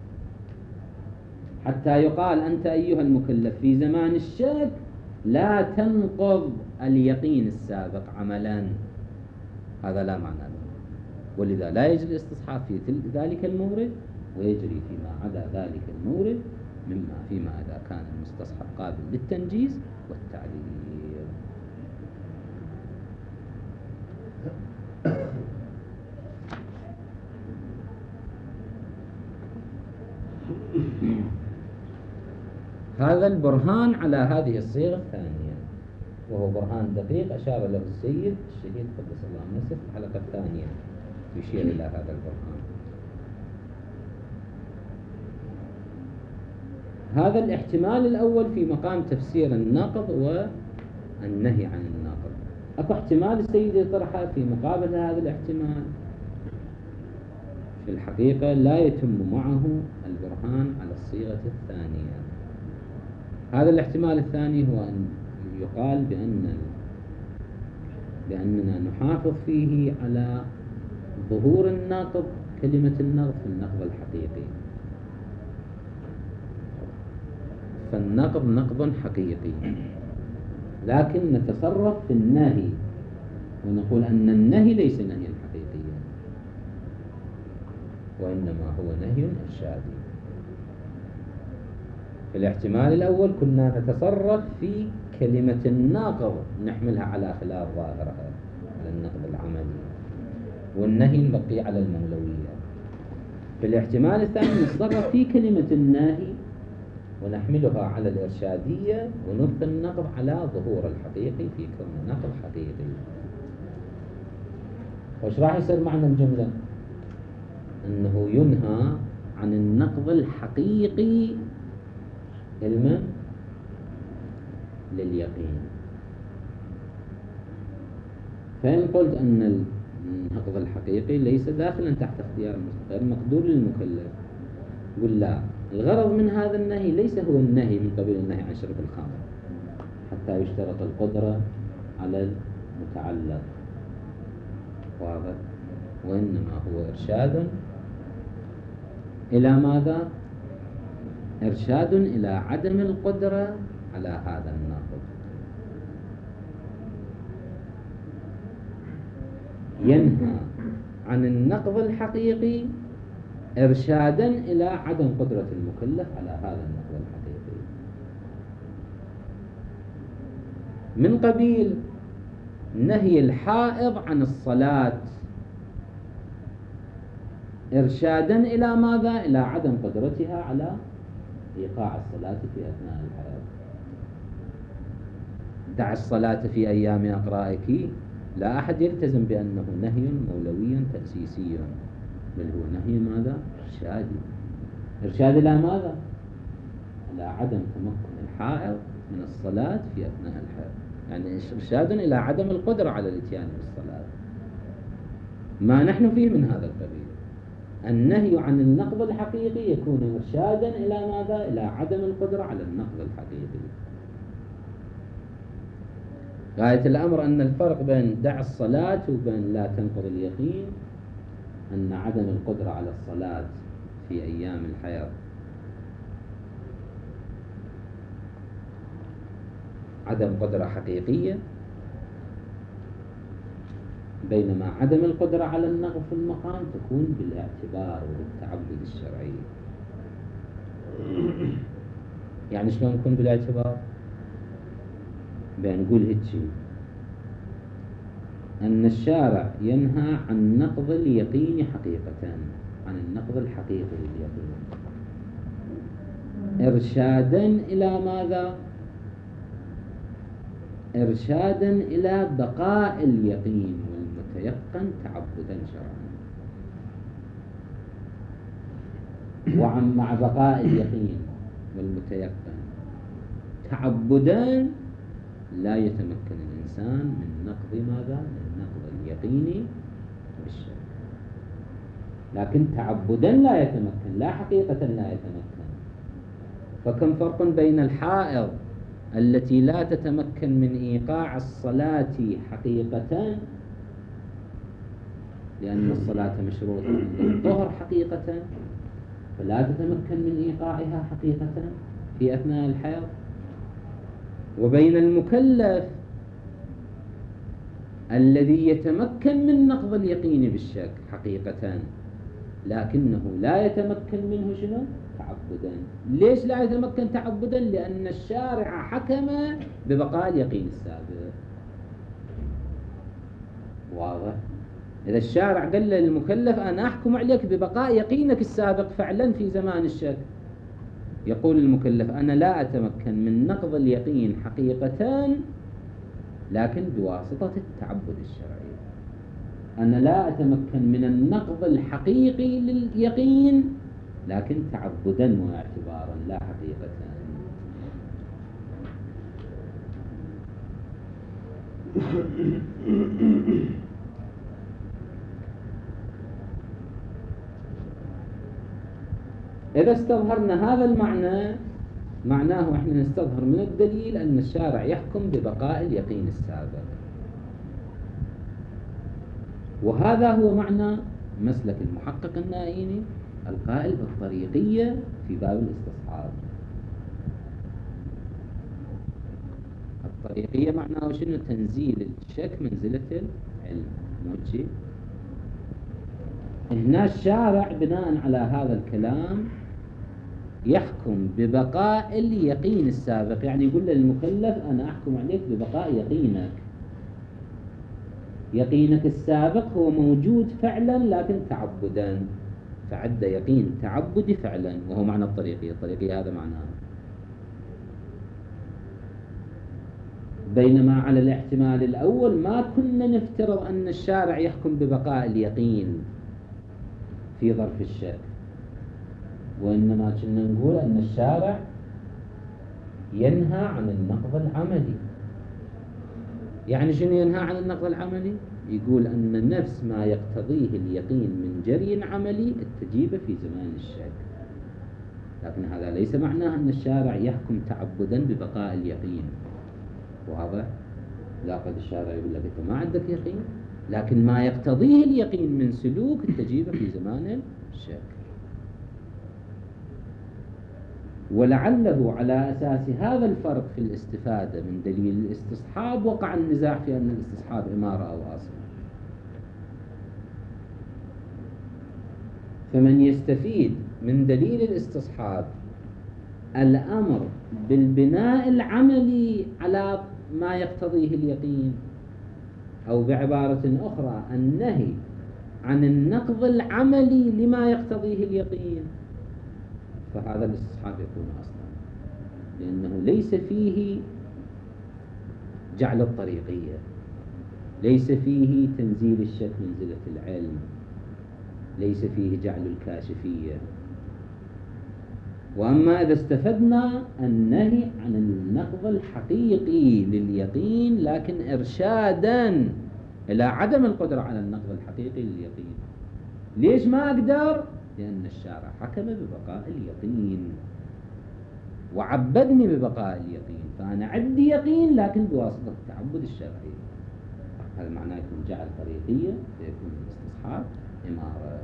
حتى يقال أنت أيها المكلف في زمان الشك لا تنقض اليقين السابق عملا، هذا لا معنى له. ولذا لا يجري الاستصحاب في ذلك المورد، ويجري فيما عدا ذلك المورد فيما إذا كان المستصحب قابل للتنجيز والتعليل. هذا البرهان على هذه الصيغة الثانية، وهو برهان دقيق أشار له السيد الشهيد قدس الله نفسه في الحلقة الثانية، يشير إلى هذا البرهان. هذا الاحتمال الأول في مقام تفسير النقض والنهي عن النقض. أكو احتمال السيد يطرحه في مقابل هذا الاحتمال في الحقيقة لا يتم معه البرهان على الصيغة الثانية. هذا الاحتمال الثاني هو أن يقال بأن بأننا نحافظ فيه على ظهور النقض، كلمة النقض في النقض الحقيقي، فالنقض نقض حقيقي، لكن نتصرف في النهي ونقول أن النهي ليس نهيا حقيقيا، وإنما هو نهي إرشادي. في الاحتمال الأول كنا نتصرف في كلمة الناقض، نحملها على خلاف ظاهرها، على النقض العملي، والنهي نبقي على المولوية. في الاحتمال الثاني نتصرف في كلمة النهي ونحملها على الإرشادية، ونبقي النقض على ظهور الحقيقي في كون نقض حقيقي. وش راح يصير معنى الجملة؟ أنه ينهى عن النقض الحقيقي علما لليقين. فإن قلت أن النقض الحقيقي ليس داخلا تحت اختيار غير مقدور للمكلف، قل لا، الغرض من هذا النهي ليس هو النهي من قبيل النهي عن شرب الخمر حتى يشترط القدرة على المتعلق، واضح؟ وإنما هو إرشاد إلى ماذا؟ إرشاد إلى عدم القدرة على هذا النقض. ينهى عن النقض الحقيقي إرشادا إلى عدم قدرة المكلف على هذا النقض الحقيقي، من قبيل نهي الحائض عن الصلاة إرشادا إلى ماذا؟ إلى عدم قدرتها على إيقاع الصلاة في أثناء الحيض. دع الصلاة في أيام أقرائك، لا أحد يلتزم بأنه نهي مولوي تأسيسي، بل هو نهي ماذا؟ إرشادي. إرشاد إلى ماذا؟ إلى عدم تمكن الحائض من الصلاة في أثناء الحيض، يعني إرشاد إلى عدم القدرة على الاتيان بالصلاة. ما نحن فيه من هذا القبيل. النهي عن النقض الحقيقي يكون إرشادا إلى ماذا؟ إلى عدم القدرة على النقض الحقيقي. غاية الأمر أن الفرق بين دع الصلاة وبين لا تنقض اليقين أن عدم القدرة على الصلاة في أيام الحيض عدم قدرة حقيقية، بينما عدم القدرة على النقض في المقام تكون بالاعتبار والتعبد الشرعي. يعني شلون نكون بالاعتبار؟ بنقول هيك أن الشارع ينهى عن نقض اليقين حقيقة، عن النقض الحقيقي لليقين، إرشادا إلى ماذا؟ إرشادا إلى بقاء اليقين والمتيقن تعبدا شرعا. ومع بقاء اليقين والمتيقن تعبدا لا يتمكن الإنسان من نقض ماذا؟ من نقض اليقين بالشك، لكن تعبدا لا يتمكن، لا حقيقة لا يتمكن. فكم فرق بين الحائض التي لا تتمكن من إيقاع الصلاة حقيقة، لأن الصلاة مشروطة للطهر حقيقة، فلا تتمكن من إيقاعها حقيقة في أثناء الحيض، وبين المكلف الذي يتمكن من نقض اليقين بالشك حقيقة، لكنه لا يتمكن منه شنو؟ تعبدا. ليش لا يتمكن تعبدا؟ لأن الشارع حكم ببقاء اليقين السابق. واضح؟ إذا الشارع قال للمكلف أنا أحكم عليك ببقاء يقينك السابق فعلا في زمان الشك، يقول المكلف أنا لا أتمكن من نقض اليقين حقيقة لكن بواسطة التعبد الشرعي. أنا لا أتمكن من النقض الحقيقي لليقين لكن تعبدا واعتبارا لا حقيقة. إذا استظهرنا هذا المعنى، معناه إحنا نستظهر من الدليل أن الشارع يحكم ببقاء اليقين السابق. وهذا هو معنى مسلك المحقق النائيني القائل بالطريقية في باب الاستصحاب. الطريقية معناه شنو؟ تنزيل الشك منزلة العلم، مو شيء. هنا الشارع بناء على هذا الكلام يحكم ببقاء اليقين السابق، يعني يقول للمكلف أنا أحكم عليك ببقاء يقينك. يقينك السابق هو موجود فعلا لكن تعبدا، فعد يقين تعبدي فعلا، وهو معنى الطريقية. الطريقية هذا معناه. بينما على الاحتمال الأول ما كنا نفترض أن الشارع يحكم ببقاء اليقين في ظرف الشك، وإنما كنا نقول أن الشارع ينهى عن النقض العملي. يعني شنو ينهى عن النقض العملي؟ يقول أن نفس ما يقتضيه اليقين من جري عملي التجيبه في زمان الشك، لكن هذا ليس معناه أن الشارع يحكم تعبدا ببقاء اليقين. واضح؟ لا، قد الشارع يقول لك أنت ما عندك يقين، لكن ما يقتضيه اليقين من سلوك التجيبه في زمان الشك. ولعله على أساس هذا الفرق في الاستفادة من دليل الاستصحاب وقع النزاع في أن الاستصحاب إمارة أو أصل. فمن يستفيد من دليل الاستصحاب الأمر بالبناء العملي على ما يقتضيه اليقين، أو بعبارة أخرى النهي عن النقض العملي لما يقتضيه اليقين، فهذا الاستصحاب يكون أصلا، لأنه ليس فيه جعل الطريقية، ليس فيه تنزيل الشك منزلة العلم، ليس فيه جعل الكاشفية. وأما إذا استفدنا النهي عن النقض الحقيقي لليقين لكن إرشادا إلى عدم القدرة على النقض الحقيقي لليقين. ليش ما أقدر؟ لأن الشارع حكم ببقاء اليقين وعبدني ببقاء اليقين، فأنا عندي يقين لكن بواسطة التعبد الشرعي. هذا معناه يكون جعل طريقية، فيكون الاستصحاب إمارة.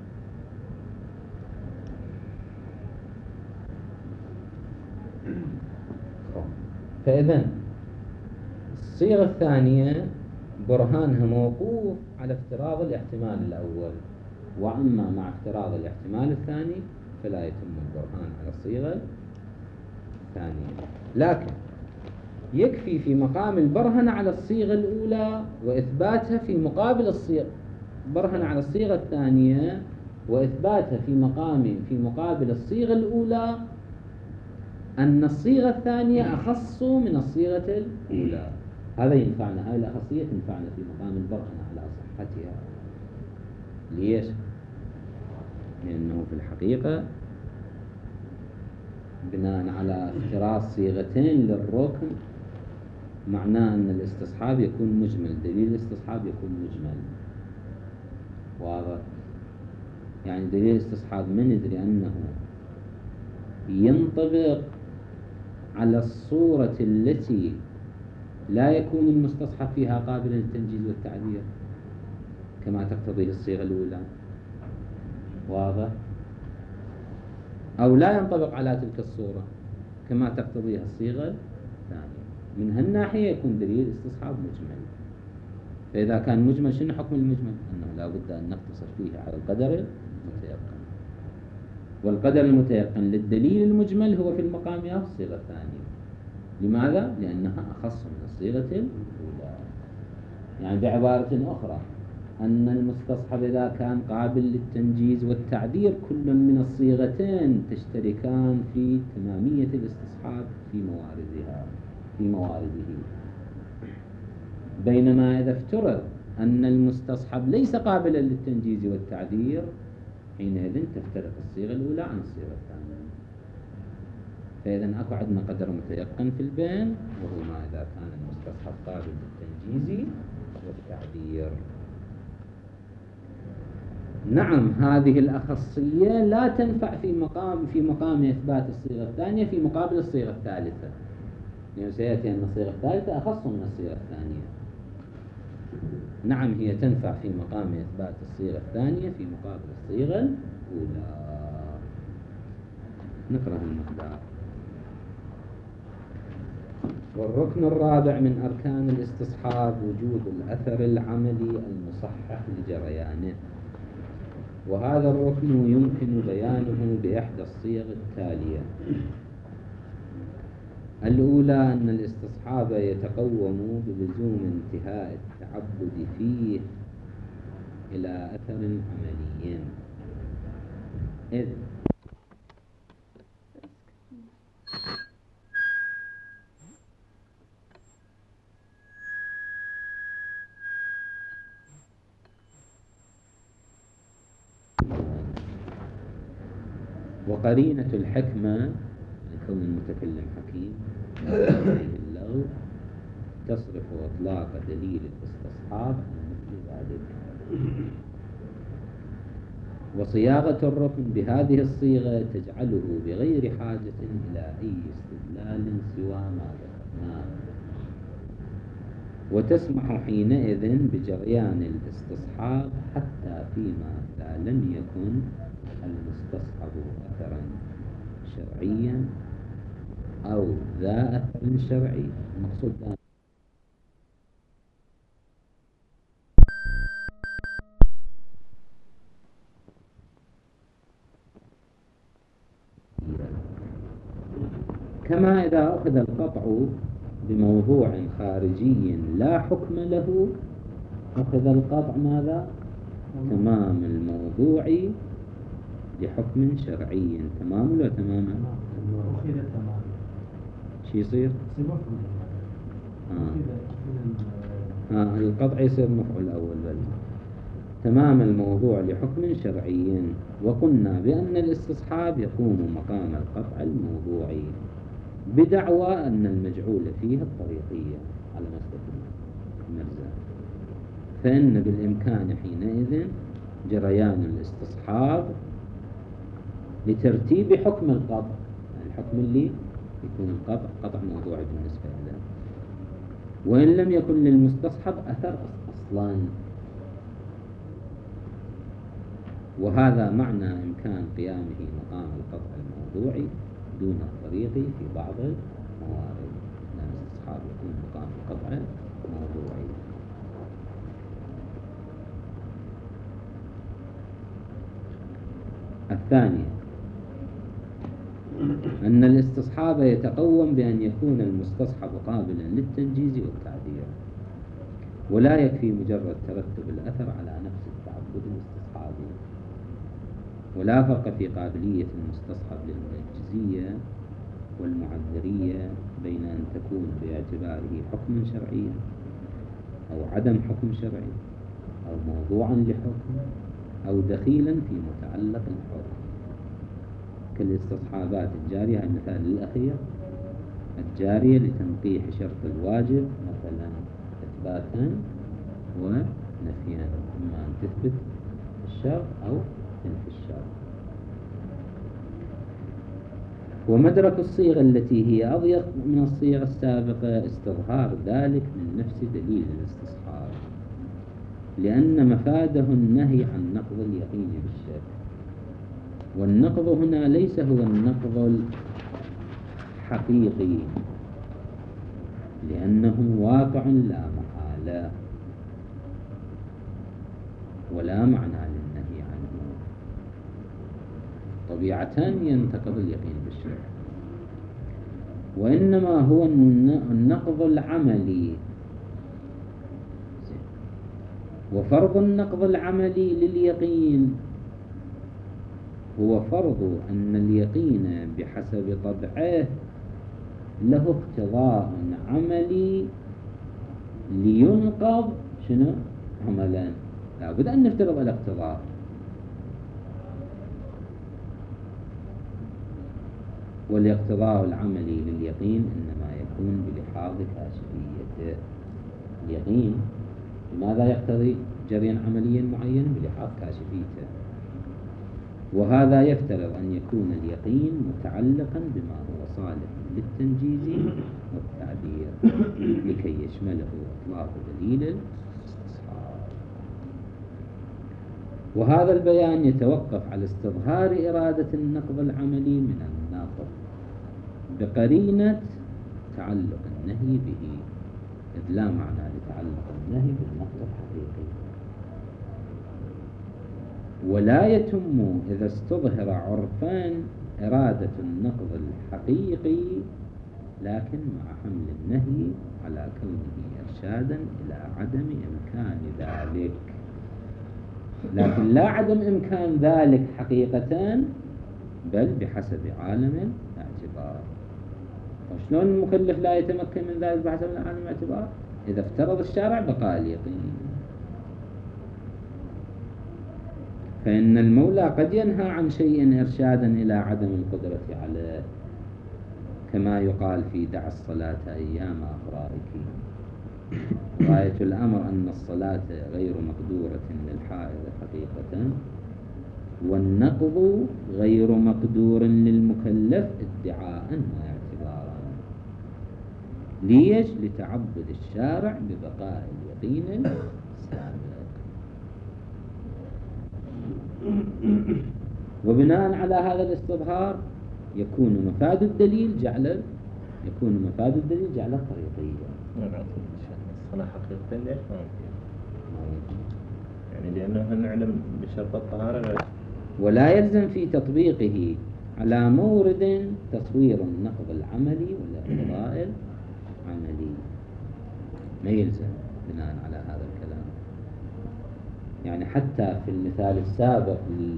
فإذن الصيغة الثانية برهانها موقوف على افتراض الاحتمال الأول، وأما مع افتراض الاحتمال الثاني فلا يتم البرهان على الصيغة الثانية. لكن يكفي في مقام البرهن على الصيغة الأولى وإثباتها في مقابل الصيغة، برهن على الصيغة الثانية وإثباتها في مقابل الصيغة الأولى أن الصيغة الثانية أخص من الصيغة الأولى. هذا ينفعنا، هذه الأخصية تنفعنا في مقام البرهن على صحتها. ليش؟ لأنه في الحقيقة بناء على افتراض صيغتين للركن معناه أن الاستصحاب يكون مجمل، دليل الاستصحاب يكون مجمل. واضح؟ يعني دليل الاستصحاب من ندري أنه ينطبق على الصورة التي لا يكون المستصحب فيها قابلا للتنجيز والتعبير كما تقتضيه الصيغة الأولى. واضح؟ أو لا ينطبق على تلك الصورة كما تقتضيها الصيغة الثانية. من هالناحية يكون دليل الاستصحاب مجمل. فإذا كان مجمل شنو حكم المجمل؟ أنه لا بد أن نقتصر فيه على القدر المتيقن، والقدر المتيقن للدليل المجمل هو في المقام في الصيغة الثانية. لماذا؟ لأنها أخص من الصيغة الأولى. يعني بعبارة أخرى أن المستصحب إذا كان قابل للتنجيز والتعبير كل من الصيغتين تشتركان في تمامية الاستصحاب في موارده. بينما إذا افترض أن المستصحب ليس قابلا للتنجيز والتعبير حينئذ تفترق الصيغة الأولى عن الصيغة الثانية. فإذا أكو عندنا قدر متيقن في البين، وهو ما إذا كان المستصحب قابل للتنجيز والتعبير. نعم، هذه الأخصية لا تنفع في مقام إثبات الصيغة الثانية في مقابل الصيغة الثالثة، لأنه سيأتي أن الصيغة الثالثة أخص من الصيغة الثانية. نعم هي تنفع في مقام إثبات الصيغة الثانية في مقابل الصيغة الأولى. نقرأ المقدار. والركن الرابع من أركان الاستصحاب وجود الأثر العملي المصحح لجريانه، وهذا الركن يمكن بيانه بإحدى الصيغ التالية. الأولى أن الاستصحاب يتقوم بلزوم انتهاء التعبد فيه إلى أثر عملي، إذ وقرينة الحكمة لكون المتكلم حكيم اللغو تصرف إطلاق دليل الاستصحاب عن مثل ذلك. وصياغة الركن بهذه الصيغة تجعله بغير حاجة إلى أي استدلال سوى ما ذكرناه، وتسمح حينئذ بجريان الاستصحاب حتى فيما إذا لم يكن المستصحب أثرا شرعيا أو ذا أثر شرعي. المقصود كما إذا أخذ القطع بموضوع خارجي لا حكم له أخذ القطع ماذا؟ تمام الموضوع لحكم شرعي. تمام ولا تماما؟ أخذ تماما شو يصير؟ القطع يصير مفعول الأول بل تمام الموضوع لحكم شرعي. وقلنا بأن الاستصحاب يقوم مقام القطع الموضوعي بدعوى أن المجعول فيه الطريقية على مسلك المرزا، فإن بالإمكان حينئذ جريان الاستصحاب لترتيب حكم القطع، يعني الحكم اللي يكون القطع قطع موضوعي بالنسبة له، وإن لم يكن للمستصحب أثر أصلا. وهذا معنى إمكان قيامه مقام القطع الموضوعي دون الطريق في بعض الموارد، لأن الاستصحاب يكون مقام القطع موضوعي. الثانية أن الاستصحاب يتقوم بأن يكون المستصحب قابلا للتنجيز والتعبير، ولا يكفي مجرد ترتب الأثر على نفس التعبد الاستصحابي. ولا فرق في قابلية المستصحب للمنجزية والمعذرية بين أن تكون باعتباره حكما شرعيا أو عدم حكم شرعي أو موضوعا لحكم أو دخيلا في متعلق الحكم، كالاستصحابات الجارية. المثال الأخير الجارية لتنقيح شرط الواجب مثلا إثباتا ونفيا، إما أن تثبت الشرط أو تنفي الشرط. ومدرك الصيغة التي هي أضيق من الصيغة السابقة استظهار ذلك من نفس دليل الاستصحاب، لأن مفاده النهي عن نقض اليقين بالشك، والنقض هنا ليس هو النقض الحقيقي لأنه واقع لا محالة ولا معنى للنهي عنه. طبيعة ينتقض اليقين بالشك، وإنما هو النقض العملي. وفرض النقض العملي لليقين هو فرض أن اليقين بحسب طبعه له اقتضاء عملي لينقض شنو؟ عملا. لا بد أن نفترض الاقتضاء. والاقتضاء العملي لليقين إنما يكون بلحاظ كاشفيته. اليقين لماذا يقتضي جريا عمليا معين؟ بلحاظ كاشفيته. وهذا يفترض أن يكون اليقين متعلقا بما هو صالح للتنجيز والتعبير لكي يشمله إطلاق دليل وهذا البيان يتوقف على استظهار إرادة النقض العملي من الناقض بقرينة تعلق النهي به، إذ لا معنى لتعلق النهي بالنقض الحقيقي. ولا يتم إذا استظهر عرفان إرادة النقض الحقيقي، لكن مع حمل النهي على كونه إرشادا إلى عدم إمكان ذلك، لكن لا عدم إمكان ذلك حقيقة، بل بحسب عالم الاعتبار. وشلون المكلف لا يتمكن من ذلك بحسب عالم الاعتبار؟ إذا افترض الشارع بقاء اليقين. فإن المولى قد ينهى عن شيء إرشادا إلى عدم القدرة عليه، كما يقال في دع الصلاة أيام أقرائك. غاية الأمر أن الصلاة غير مقدورة للحائض حقيقة، والنقض غير مقدور للمكلف ادعاء واعتبارا. ليش؟ لتعبد الشارع ببقاء اليقين السابق. وبناء على هذا الاستظهار يكون مفاد الدليل جعل الطريقية. الصلاة حقيقة ليش ما يعني لأنه نعلم بشرط الطهارة. ولا يلزم في تطبيقه على مورد تصوير النقض العملي ولا الفضائل عملي، ما يلزم بناء على هذا الكلام. يعني حتى في المثال السابق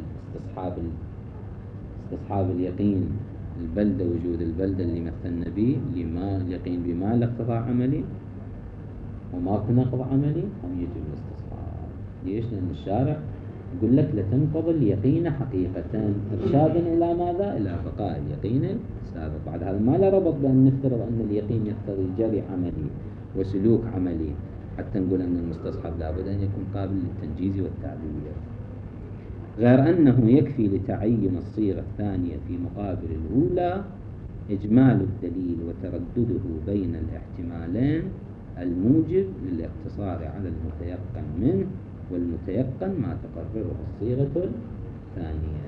استصحاب اليقين البلدة، وجود البلدة اللي مثلنا به، اللي ما اليقين بما لا اقتضاء عملي وما نقض عملي، هم يجب الاستصحاب. ليش؟ لأن الشارع يقول لك لتنقض اليقين حقيقة، إرشادا إلى ماذا؟ إلى بقاء اليقين السابق. بعد هذا ما لا ربط بأن نفترض أن اليقين يقتضي جري عملي وسلوك عملي حتى نقول أن المستصحب لابد أن يكون قابل للتنجيز والتعبير. غير أنه يكفي لتعين الصيغة الثانية في مقابل الأولى إجمال الدليل وتردده بين الاحتمالين الموجب للاقتصار على المتيقن منه، والمتيقن ما تقرره الصيغة الثانية.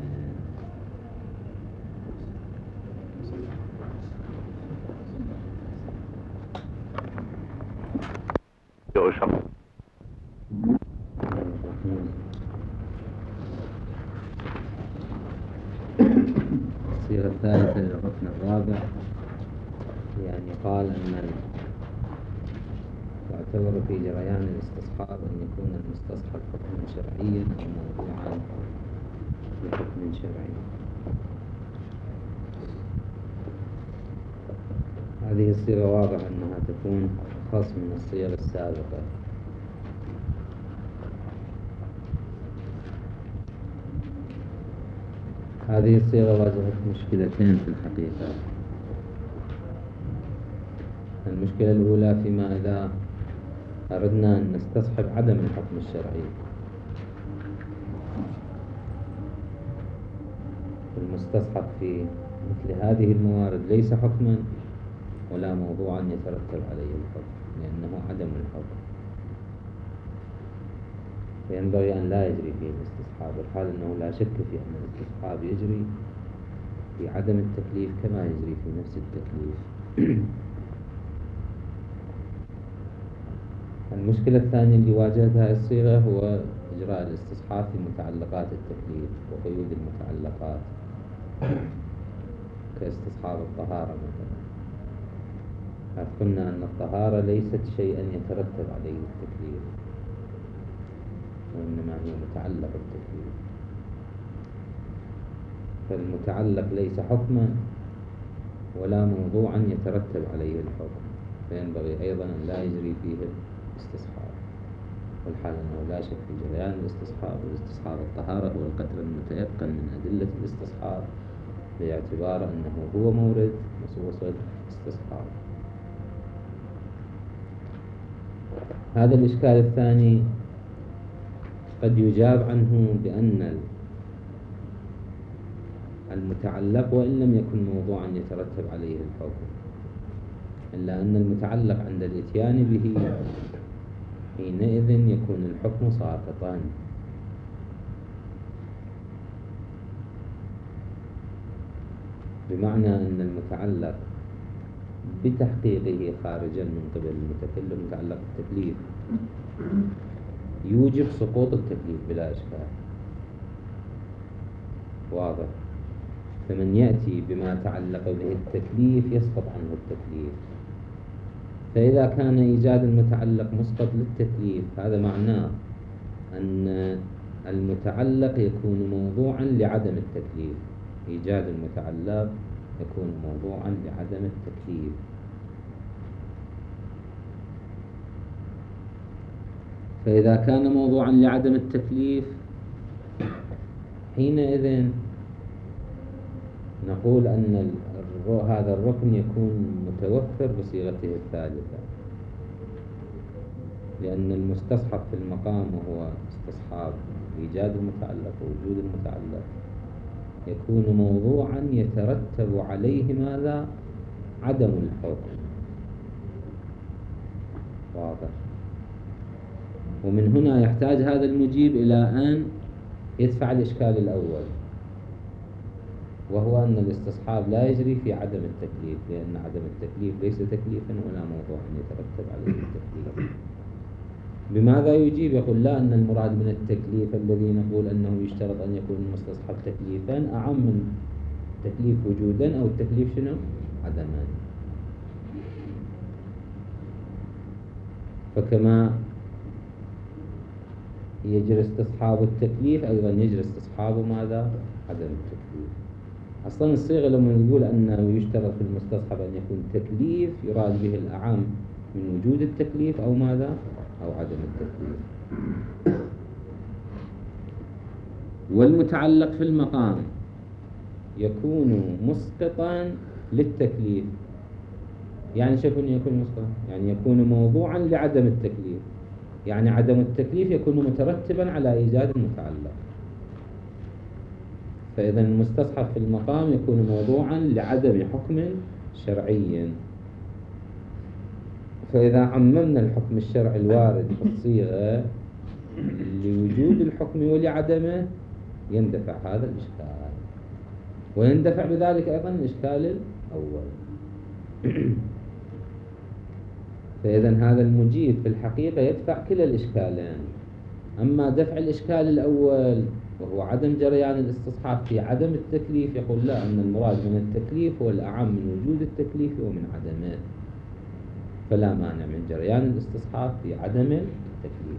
الصيغة الثالثة للركن الرابع، يعني قال أن تعتبر في جريان الاستصحاب أن يكون المستصحب حكما شرعيا أو موضوعا بحكم شرعي. هذه الصيغة واضح أنها تكون خاص من الصيغ السابقة. هذه الصيغة واجهت مشكلتين في الحقيقة. المشكلة الأولى فيما إذا أردنا أن نستصحب عدم الحكم الشرعي. المستصحب في مثل هذه الموارد ليس حكما ولا موضوعا يترتب عليه الحكم، لأنه عدم الحكم، فينبغي أن لا يجري فيه الاستصحاب، الحال أنه لا شك في أن الاستصحاب يجري في عدم التكليف كما يجري في نفس التكليف. المشكلة الثانية اللي واجهتها الصيغة هو إجراء الاستصحاب في متعلقات التكليف وقيود المتعلقات، كاستصحاب الطهارة مثلا. قلنا أن الطهارة ليست شيئا يترتب عليه التكليف، وإنما هي متعلق التكليف، فالمتعلق ليس حكما ولا موضوعا يترتب عليه الحكم، فينبغي أيضا أن لا يجري فيه الاستصحاب، والحال أنه لا شك في جريان الاستصحاب. والاستصحاب الطهارة هو القدر المتيقن من أدلة الاستصحاب، باعتبار أنه هو مورد نصوص الاستصحاب. هذا الإشكال الثاني قد يجاب عنه بأن المتعلق وإن لم يكن موضوعا يترتب عليه الحكم، إلا أن المتعلق عند الإتيان به حينئذ يكون الحكم ساقطا، بمعنى أن المتعلق بتحقيقه خارجا من قبل المتكلم متعلق بالتكليف يوجب سقوط التكليف بلا إشكال. واضح؟ فمن يأتي بما تعلق به التكليف يسقط عنه التكليف. فإذا كان إيجاد المتعلق مسقط للتكليف هذا معناه أن المتعلق يكون موضوعا لعدم التكليف. إيجاد المتعلق يكون موضوعا لعدم التكليف. فإذا كان موضوعا لعدم التكليف حينئذ نقول أن هذا الركن يكون متوفر بصيغته الثالثة، لأن المستصحب في المقام وهو استصحاب إيجاد المتعلق ووجود المتعلق يكون موضوعا يترتب عليه ماذا؟ عدم الحكم. واضح؟ ومن هنا يحتاج هذا المجيب إلى أن يدفع الإشكال الأول، وهو أن الاستصحاب لا يجري في عدم التكليف، لأن عدم التكليف ليس تكليفا ولا موضوعا يترتب عليه التكليف. بماذا يجيب؟ يقول لا، أن المراد من التكليف الذي نقول أنه يشترط أن يكون المستصحب تكليفا أعم من تكليف وجودا أو التكليف شنو؟ عدما. فكما يجري استصحاب التكليف أيضا يجري استصحاب ماذا؟ عدم التكليف. أصلا الصيغة لما نقول أنه يشترط في المستصحب أن يكون تكليف يراد به الأعم من وجود التكليف أو ماذا؟ أو عدم التكليف. والمتعلق في المقام يكون مسقطا للتكليف. يعني شوفوا أن يكون مسقطا، يعني يكون موضوعا لعدم التكليف، يعني عدم التكليف يكون مترتبا على إيجاد المتعلق. فإذا المستصحب في المقام يكون موضوعا لعدم حكم شرعي. فإذا عممنا الحكم الشرعي الوارد في الصيغة لوجود الحكم ولعدمه يندفع هذا الإشكال، ويندفع بذلك أيضا الإشكال الأول. فإذا هذا المجيب في الحقيقة يدفع كلا الإشكالين. أما دفع الإشكال الأول وهو عدم جريان الاستصحاب في عدم التكليف يقول لا، أن المراد من التكليف هو الأعم من وجود التكليف ومن عدمه، فلا مانع من جريان الاستصحاب في عدم التكليف.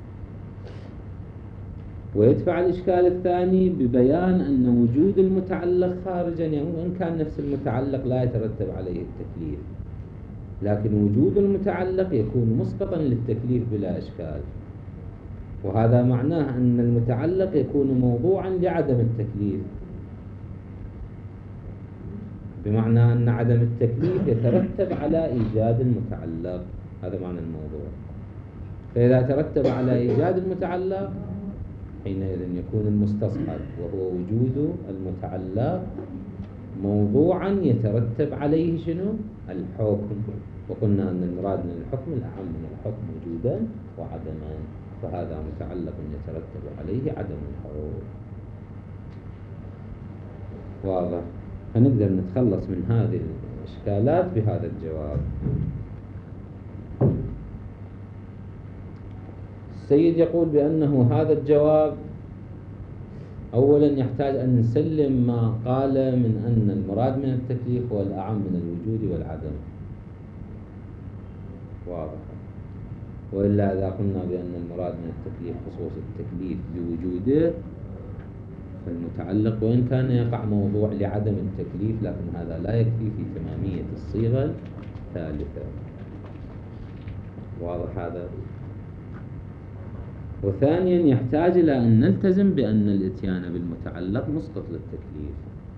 ويدفع الإشكال الثاني ببيان أن وجود المتعلق خارجا، يعني وإن كان نفس المتعلق لا يترتب عليه التكليف، لكن وجود المتعلق يكون مسقطا للتكليف بلا إشكال. وهذا معناه أن المتعلق يكون موضوعا لعدم التكليف، بمعنى أن عدم التكليف يترتب على إيجاد المتعلق. هذا معنى الموضوع. فإذا ترتب على إيجاد المتعلق حينئذ يكون المستصحب وهو وجود المتعلق موضوعا يترتب عليه شنو؟ الحكم. وقلنا أن المراد من الحكم الأعم من الحكم وجودا وعدما، فهذا متعلق يترتب عليه عدم الحكم. واضح؟ فنقدر نتخلص من هذه الإشكالات بهذا الجواب. السيد يقول بأنه هذا الجواب أولا يحتاج أن نسلم ما قال من أن المراد من التكليف هو الأعم من الوجود والعدم. واضح؟ وإلا إذا قلنا بأن المراد من التكليف خصوص التكليف بوجوده فالمتعلق وإن كان يقع موضوع لعدم التكليف لكن هذا لا يكفي في تمامية الصيغة الثالثة. واضح هذا؟ وثانيا يحتاج إلى أن نلتزم بأن الإتيان بالمتعلق مسقط للتكليف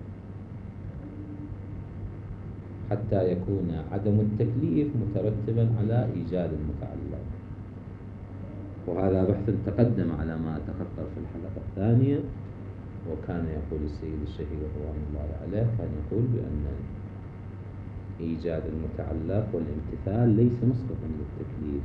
حتى يكون عدم التكليف مترتبا على إيجاد المتعلق. وهذا بحث تقدم على ما أتخطر في الحلقة الثانية. وكان يقول السيد الشهيد رضوان الله عليه، كان يقول بأن إيجاد المتعلق والامتثال ليس مسقطا للتكليف،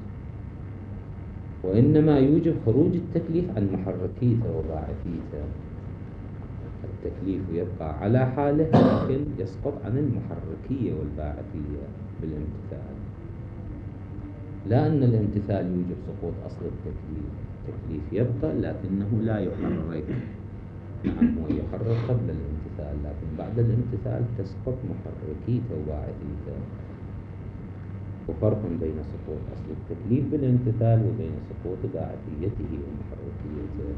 وإنما يوجب خروج التكليف عن محركيته وباعثيته. التكليف يبقى على حاله لكن يسقط عن المحركية والباعثية بالامتثال، لا أن الامتثال يوجب سقوط أصل التكليف. التكليف يبقى لكنه لا يحرك. نعم هو يحرك قبل الامتثال، لكن بعد الامتثال تسقط محركيته وباعثيته. وفرق بين سقوط أصل التكليف بالامتثال وبين سقوط باعثيته ومحركيته.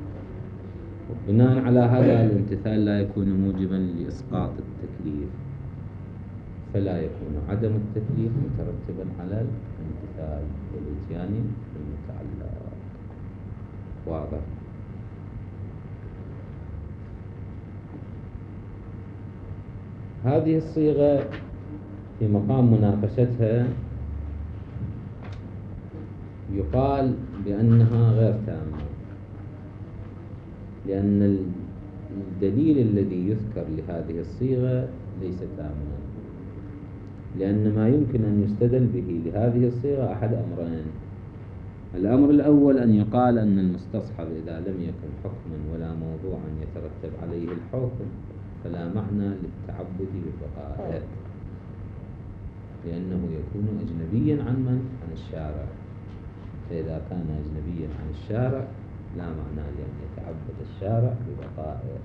وبناء على هذا الامتثال لا يكون موجبا لإسقاط التكليف، فلا يكون عدم التكليف مترتبا على الامتثال والاتيان بالمتعلق. واضح؟ هذه الصيغة في مقام مناقشتها يقال بأنها غير تامة، لأن الدليل الذي يذكر لهذه الصيغة ليس تاما، لأن ما يمكن أن يستدل به لهذه الصيغة أحد أمرين. الأمر الأول أن يقال أن المستصحب إذا لم يكن حكما ولا موضوعا يترتب عليه الحكم فلا معنى للتعبد ببقائه، لأنه يكون أجنبيا عن من؟ عن الشارع. فإذا كان أجنبيا عن الشارع لا معنى لأن يتعبد الشارع ببقائه.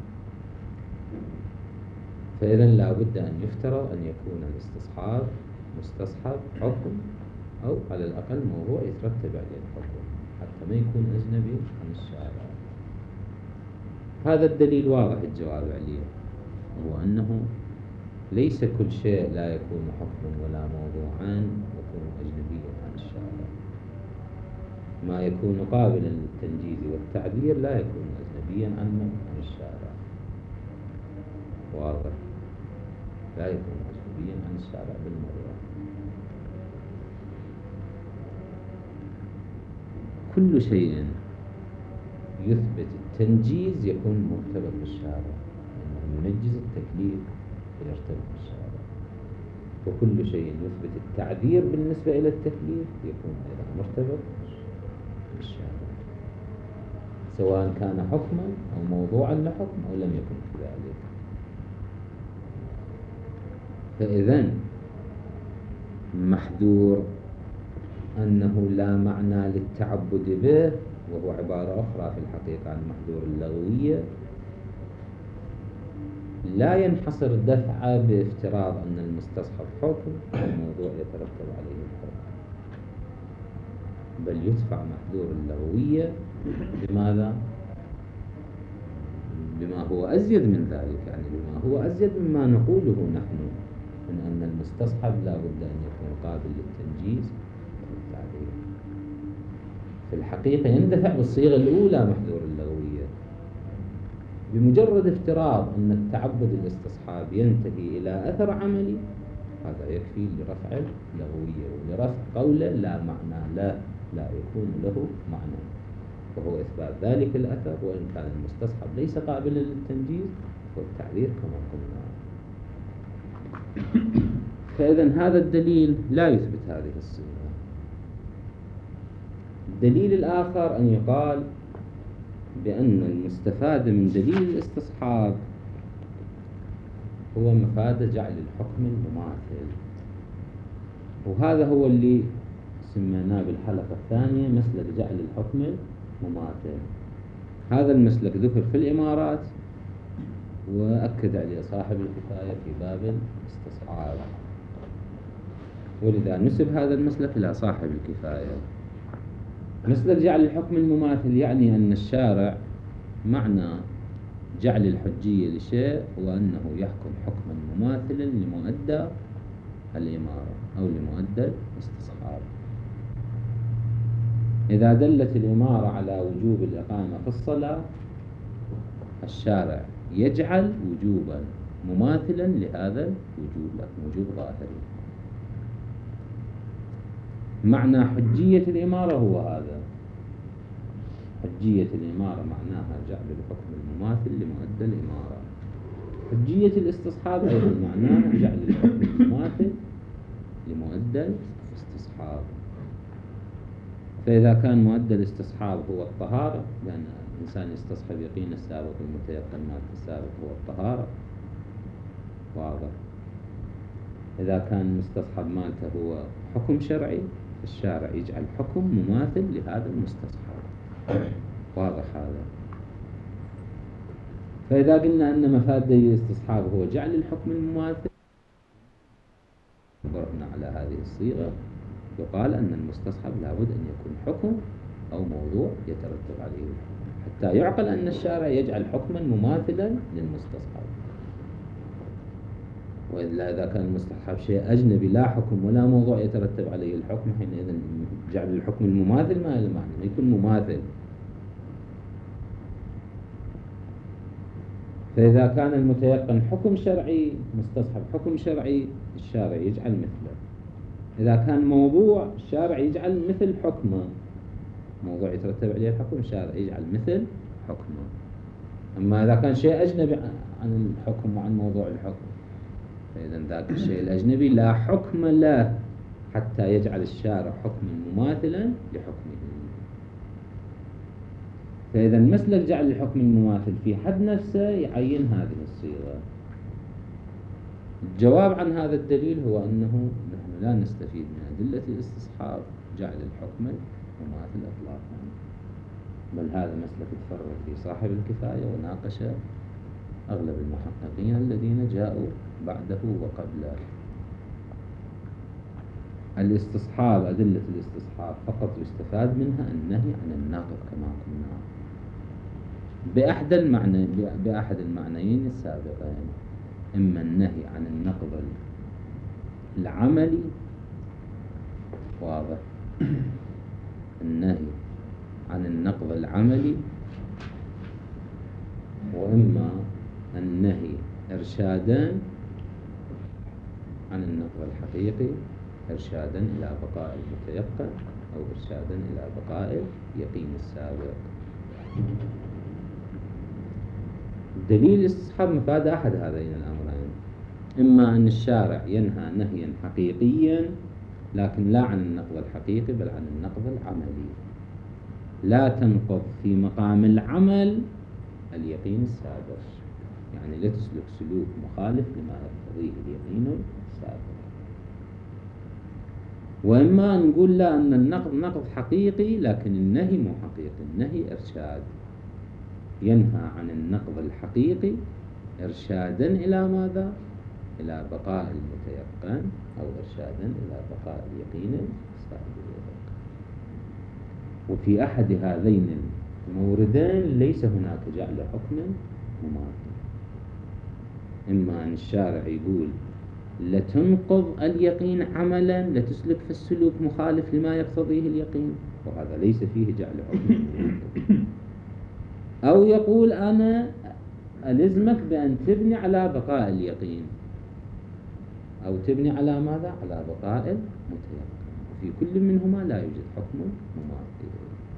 فإذا لا بد أن يفترض أن يكون الاستصحاب مستصحب حكم أو على الأقل موضوع يترتب عليه الحكم حتى ما يكون أجنبي عن الشارع. هذا الدليل واضح الجواب عليه، هو أنه ليس كل شيء لا يكون حكما ولا موضوعا يكون أجنبيا عن الشارع. ما يكون قابلا للتنجيز والتعبير لا يكون أجنبيا عن الشارع. واضح؟ لا يكون أجنبيا عن الشارع بالمرة. كل شيء يثبت التنجيز يكون مرتبط بالشارع، لأنه ينجز التكليف ويرتبط بالشارع. وكل شيء يثبت التعبير بالنسبة إلى التكليف يكون أيضا مرتبط بالشارع، سواء كان حكما أو موضوعا لحكم أو لم يكن كذلك. فإذن محذور أنه لا معنى للتعبد به، وهو عبارة أخرى في الحقيقة عن محذور اللغوية، لا ينحصر دفعة بافتراض أن المستصحب حكم والموضوع يترتب عليه الحكم، بل يدفع محذور اللغوية بماذا؟ بما هو أزيد من ذلك، يعني بما هو أزيد مما نقوله نحن من أن المستصحب لا بد أن يكون قابل للتنجيز والتعبير. في الحقيقة يندفع بالصيغة الأولى محذور اللغوية. بمجرد افتراض أن التعبد الاستصحاب ينتهي إلى أثر عملي هذا يكفي لرفع اللغوية ولرفع قوله لا معنى لا يكون له معنى، وهو إثبات ذلك الأثر وإن كان المستصحب ليس قابلا للتنجيز والتعبير كما قلنا. فإذن هذا الدليل لا يثبت هذه الصيغة. الدليل الآخر أن يقال بأن المستفاد من دليل الاستصحاب هو مفاد جعل الحكم المماثل، وهذا هو اللي سميناه بالحلقة الثانية مسلك جعل الحكم المماثل. هذا المسلك ذكر في الإمارات وأكد عليه صاحب الكفاية في باب الاستصحاب، ولذا نسب هذا المسلك إلى صاحب الكفاية. مسلك جعل الحكم المماثل يعني أن الشارع معنى جعل الحجية لشيء هو أنه يحكم حكما مماثلا لمؤدى الإمارة أو لمؤدى الاستصحاب. إذا دلت الإمارة على وجوب الإقامة في الصلاة الشارع يجعل وجوبا مماثلا لهذا الوجوب لكن وجوب ظاهري. معنى حجية الإمارة هو هذا، حجية الإمارة معناها جعل الحكم المماثل لمؤدى الإمارة. حجية الاستصحاب أيضا معناها جعل الحكم المماثل لمؤدى الاستصحاب. فإذا كان مؤدى الاستصحاب هو الطهارة، لأن الإنسان يستصحب يقين السابق المتيقن مالت السابق هو الطهارة، واضح. إذا كان المستصحب مالته هو حكم شرعي، الشارع يجعل حكم مماثل لهذا المستصحب، واضح هذا. فإذا قلنا أن مفاد الاستصحاب هو جعل الحكم المماثل، ضربنا على هذه الصيغة، يقال أن المستصحب لابد أن يكون حكم أو موضوع يترتب عليه الحكم، حتى يعقل أن الشارع يجعل حكما مماثلا للمستصحب. وإلا إذا كان المستصحب شيء أجنبي لا حكم ولا موضوع يترتب عليه الحكم، حينئذ جعل الحكم المماثل ما له معنى، ما يكون مماثل. فإذا كان المتيقن حكم شرعي، مستصحب حكم شرعي، الشارع يجعل مثله. إذا كان موضوع، الشارع يجعل مثل حكمه، موضوع يترتب عليه الحكم، الشارع يجعل مثل حكمه. أما إذا كان شيء أجنبي عن الحكم وعن موضوع الحكم، فإذا ذاك الشيء الأجنبي لا حكم له حتى يجعل الشارع حكما مماثلا لحكمه. فإذا المسلك جعل الحكم المماثل في حد نفسه يعين هذه الصيغة. الجواب عن هذا الدليل هو أنه نحن لا نستفيد من أدلة الاستصحاب جعل الحكم المماثل إطلاقا، بل هذا مسلك تفرد في صاحب الكفاية وناقش أغلب المحققين الذين جاءوا بعده وقبله. الاستصحاب، أدلة الاستصحاب فقط يستفاد منها النهي عن الناقض كما قلنا بأحد المعنيين السابقين، إما النهي عن النقض العملي، واضح، النهي عن النقض العملي، وإما النهي إرشادا عن النقض الحقيقي، إرشادا إلى بقاء المتيقن أو إرشادا إلى بقاء اليقين السابق. دليل الاستصحاب مفاد أحد هذين الأمرين، إما أن الشارع ينهى نهيا حقيقيا لكن لا عن النقض الحقيقي بل عن النقض العملي، لا تنقض في مقام العمل اليقين السابق، يعني لا تسلك سلوك مخالف لما يقتضيه اليقين السابق. وإما نقول لا، أن النقض نقض حقيقي لكن النهي مو حقيقي، النهي إرشاد، ينهى عن النقض الحقيقي إرشادا إلى ماذا؟ إلى بقاء المتيقن أو إرشادا إلى بقاء اليقين السابق. وفي أحد هذين الموردين ليس هناك جعل حكم مماثل، إما أن الشارع يقول لتنقض اليقين عملا، لتسلك في السلوك مخالف لما يقتضيه اليقين، وهذا ليس فيه جعل حكم مماثل، أو يقول أنا ألزمك بأن تبني على بقاء اليقين، أو تبني على ماذا؟ على بقاء المتيقن. وفي كل منهما لا يوجد حكم مماثل.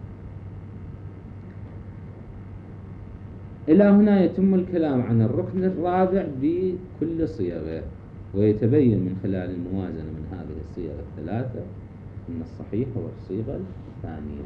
إلى هنا يتم الكلام عن الركن الرابع بكل صيغه، ويتبين من خلال الموازنة من هذه الصيغ الثلاثة أن الصحيح هو الصيغة الثانية،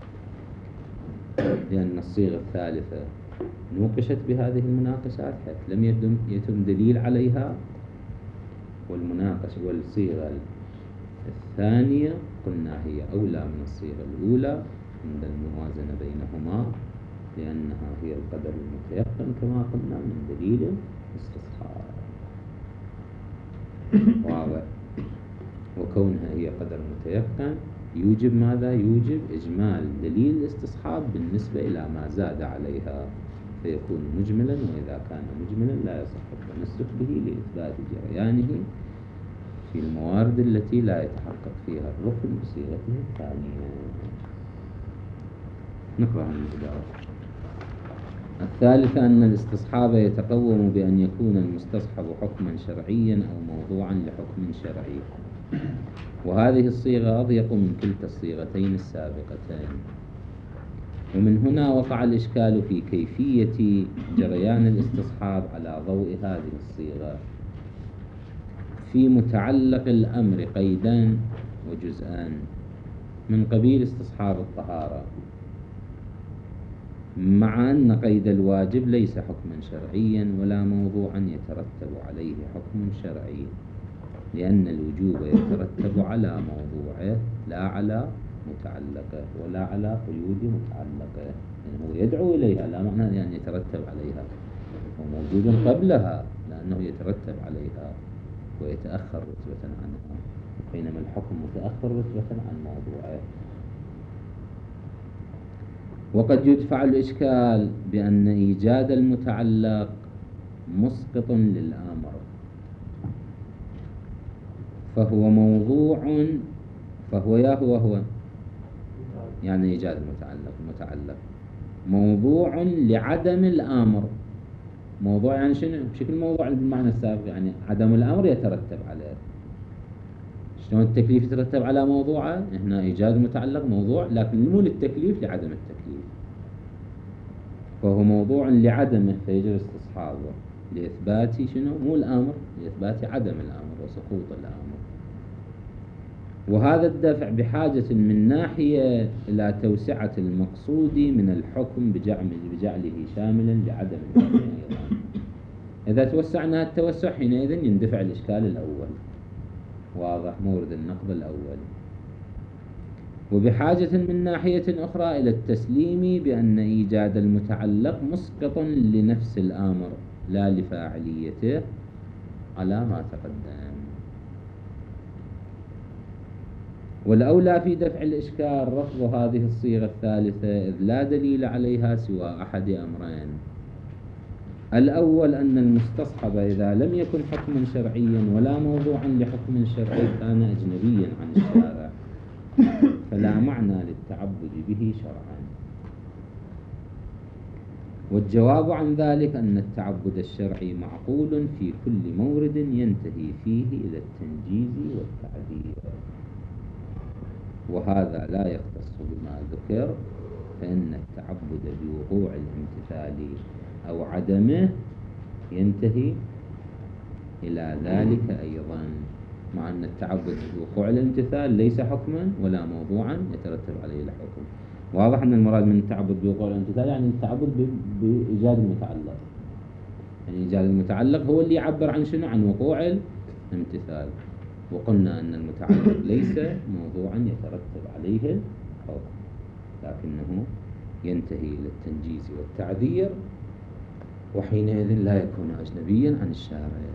لأن الصيغة الثالثة نوقشت بهذه المناقشات حيث لم يتم دليل عليها، والمناقشة والصيغة الثانية قلنا هي أولى من الصيغة الأولى عند الموازنة بينهما، لأنها هي القدر المتيقن كما قلنا من دليل استصحاب، واضح. وكونها هي قدر متيقن يوجب ماذا؟ يوجب إجمال دليل الاستصحاب بالنسبة إلى ما زاد عليها، فيكون مجملا، وإذا كان مجملا لا يصح التمسك به لإثبات جريانه في الموارد التي لا يتحقق فيها الركن بصيغته الثانية. نقرأ عن البداية. الثالثة أن الاستصحاب يتقوم بأن يكون المستصحب حكما شرعيا أو موضوعا لحكم شرعي، وهذه الصيغة أضيق من كلتا الصيغتين السابقتين. ومن هنا وقع الإشكال في كيفية جريان الاستصحاب على ضوء هذه الصيغة. في متعلق الأمر قيدان وجزءان من قبيل استصحاب الطهارة. مع أن قيد الواجب ليس حكما شرعيا ولا موضوعا يترتب عليه حكم شرعي، لأن الوجوب يترتب على موضوعه لا على متعلقه ولا على قيود متعلقه، يعني هو يدعو إليها لا معنى أن يترتب عليها، هو موجود قبلها لأنه يترتب عليها ويتأخر رتبة عنها، بينما الحكم متأخر رتبة عن موضوعه. وقد يدفع الإشكال بأن إيجاد المتعلق مسقط للآمر، فهو موضوع، فهو هو يعني إيجاد المتعلق موضوع لعدم الآمر. موضوع يعني شنو؟ بشكل موضوع بالمعنى السابق، يعني عدم الأمر يترتب عليه. شلون التكليف يترتب على موضوعه؟ هنا إيجاد المتعلق موضوع لكن مو للتكليف، لعدم التكليف، فهو موضوع لعدمه فيجب استصحابه لإثبات شنو؟ مو الأمر، لإثبات عدم الأمر وسقوط الأمر. وهذا الدفع بحاجة من ناحية إلى توسعة المقصود من الحكم بجعله شاملا لعدم الحكم أيضا. إذا توسعنا التوسع حينئذ يندفع الإشكال الأول، واضح، مورد النقض الأول. وبحاجة من ناحية أخرى إلى التسليم بأن إيجاد المتعلق مسقط لنفس الآمر لا لفاعليته على ما تقدم. والأولى في دفع الإشكال رفض هذه الصيغة الثالثة، إذ لا دليل عليها سوى أحد أمرين: الأول أن المستصحب إذا لم يكن حكما شرعيا ولا موضوعا لحكم شرعي كان أجنبيا عن الشارع فلا معنى للتعبد به شرعا. والجواب عن ذلك أن التعبد الشرعي معقول في كل مورد ينتهي فيه إلى التنجيز والتعذير، وهذا لا يختص بما ذكر، فإن التعبد بوقوع الامتثال أو عدمه ينتهي إلى ذلك أيضا، مع أن التعبد بوقوع الامتثال ليس حكما ولا موضوعا يترتب عليه الحكم. واضح أن المراد من التعبد بوقوع الامتثال يعني التعبد بإيجاد المتعلق، يعني إيجاد المتعلق هو اللي يعبر عن شنو؟ عن وقوع الامتثال. وقلنا أن المتعلق ليس موضوعا يترتب عليه الحكم، لكنه ينتهي إلى التنجيز والتعذير، وحينئذ لا يكون أجنبيا عن الشارع.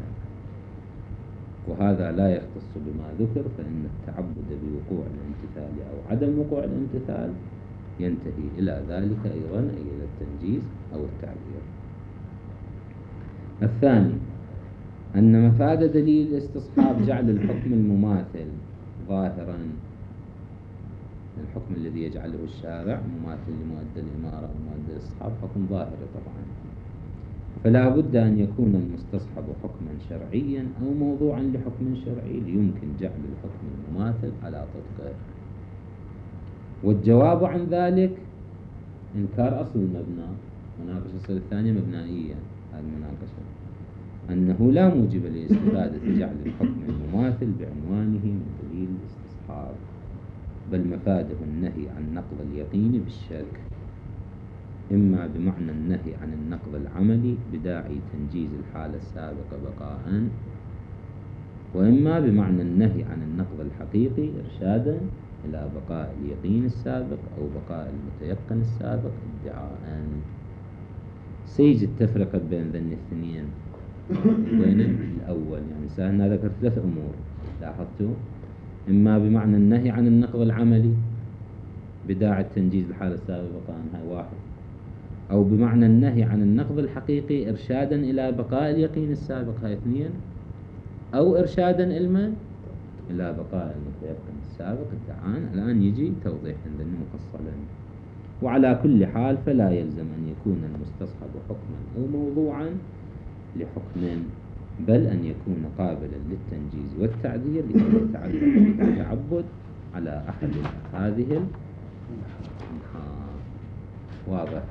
وهذا لا يختص بما ذكر، فإن التعبد بوقوع الامتثال أو عدم وقوع الامتثال ينتهي إلى ذلك أيضا، أي إلى التنجيز أو التعذير. الثاني أن مفاد دليل الاستصحاب جعل الحكم المماثل ظاهرا، الحكم الذي يجعله الشارع مماثل لمؤدى الإمارة ومؤدى الاستصحاب حكم ظاهري طبعا، فلا بد أن يكون المستصحب حكما شرعيا أو موضوعا لحكم شرعي ليمكن جعل الحكم المماثل على طبقه. والجواب عن ذلك إنكار أصل المبنى، مناقشة الصيغة الثانية مبنائية، هذه المناقشة، أنه لا موجب لاستفادة جعل الحكم المماثل بعنوانه من دليل الاستصحاب، بل مفاده النهي عن نقض اليقين بالشك، إما بمعنى النهي عن النقض العملي بداعي تنجيز الحالة السابقة بقاء، وإما بمعنى النهي عن النقض الحقيقي إرشادا إلى بقاء اليقين السابق أو بقاء المتيقن السابق ادعاء. سيجي التفرقة بين ذني الاثنين، بين الأول يعني سألنا ذكر 3 أمور لاحظتوا: إما بمعنى النهي عن النقض العملي بداعي تنجيز الحالة السابقة بقاء، هاي 1، أو بمعنى النهي عن النقض الحقيقي إرشادا إلى بقاء اليقين السابق، هاي 2، أو إرشادا إلى بقاء المتيقن السابق ادعاء. الآن يجي توضيح عندنا مفصلا. وعلى كل حال فلا يلزم أن يكون المستصحب حكما أو موضوعا لحكم، بل أن يكون قابلا للتنجيز والتعذير لكي يتعلق التعبد على أحد هذه واضح.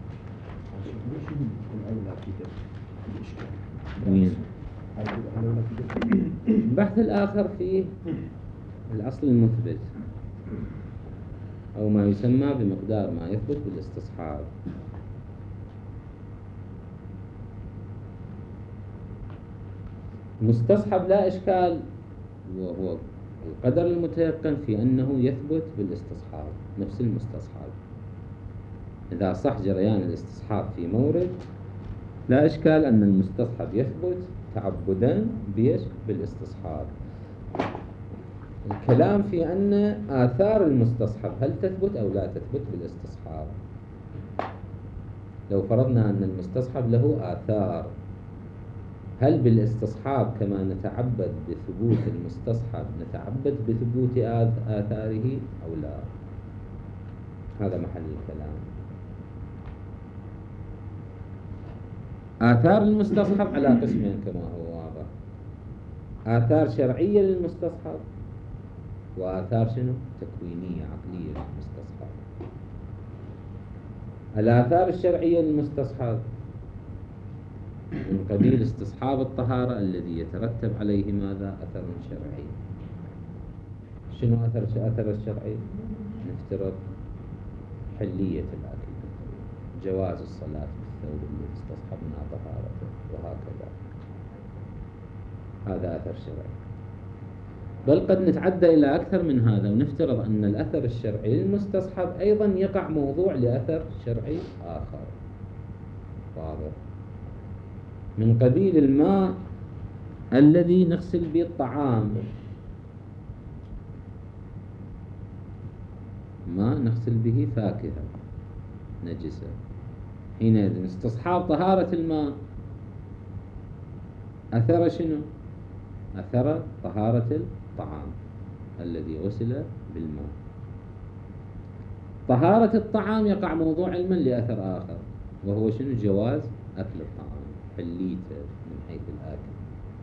وين البحث الآخر في الأصل المثبت أو ما يسمى بمقدار ما يثبت بالاستصحاب. مستصحب لا إشكال، وهو القدر المتيقن في أنه يثبت بالاستصحاب، نفس المستصحب. إذا صح جريان الاستصحاب في مورد لا إشكال أن المستصحب يثبت تعبدا بالاستصحاب. الكلام في أن آثار المستصحب هل تثبت أو لا تثبت بالاستصحاب. لو فرضنا أن المستصحب له آثار، هل بالاستصحاب كما نتعبد بثبوت المستصحب نتعبد بثبوت آثاره أو لا؟ هذا محل الكلام. آثار المستصحب على قسمين كما هو واضح: آثار شرعية للمستصحب وآثار شنو؟ تكوينية عقلية للمستصحب. الآثار الشرعية للمستصحب من قبيل استصحاب الطهارة الذي يترتب عليه ماذا؟ أثر شرعي. شنو أثر الشرعي؟ نفترض حلية الأكل، جواز الصلاة بالثوب الذي استصحبنا طهارته، وهكذا. هذا أثر شرعي. بل قد نتعدى إلى أكثر من هذا ونفترض أن الأثر الشرعي للمستصحب أيضا يقع موضوع لأثر شرعي آخر. واضح؟ من قبيل الماء الذي نغسل به الطعام، ماء نغسل به فاكهة نجسة، حينئذ استصحاب طهارة الماء أثر شنو؟ أثر طهارة الطعام الذي غسل بالماء. طهارة الطعام يقع موضوع علما لأثر آخر، وهو شنو؟ جواز أكل الطعام، حليته من حيث الآكل.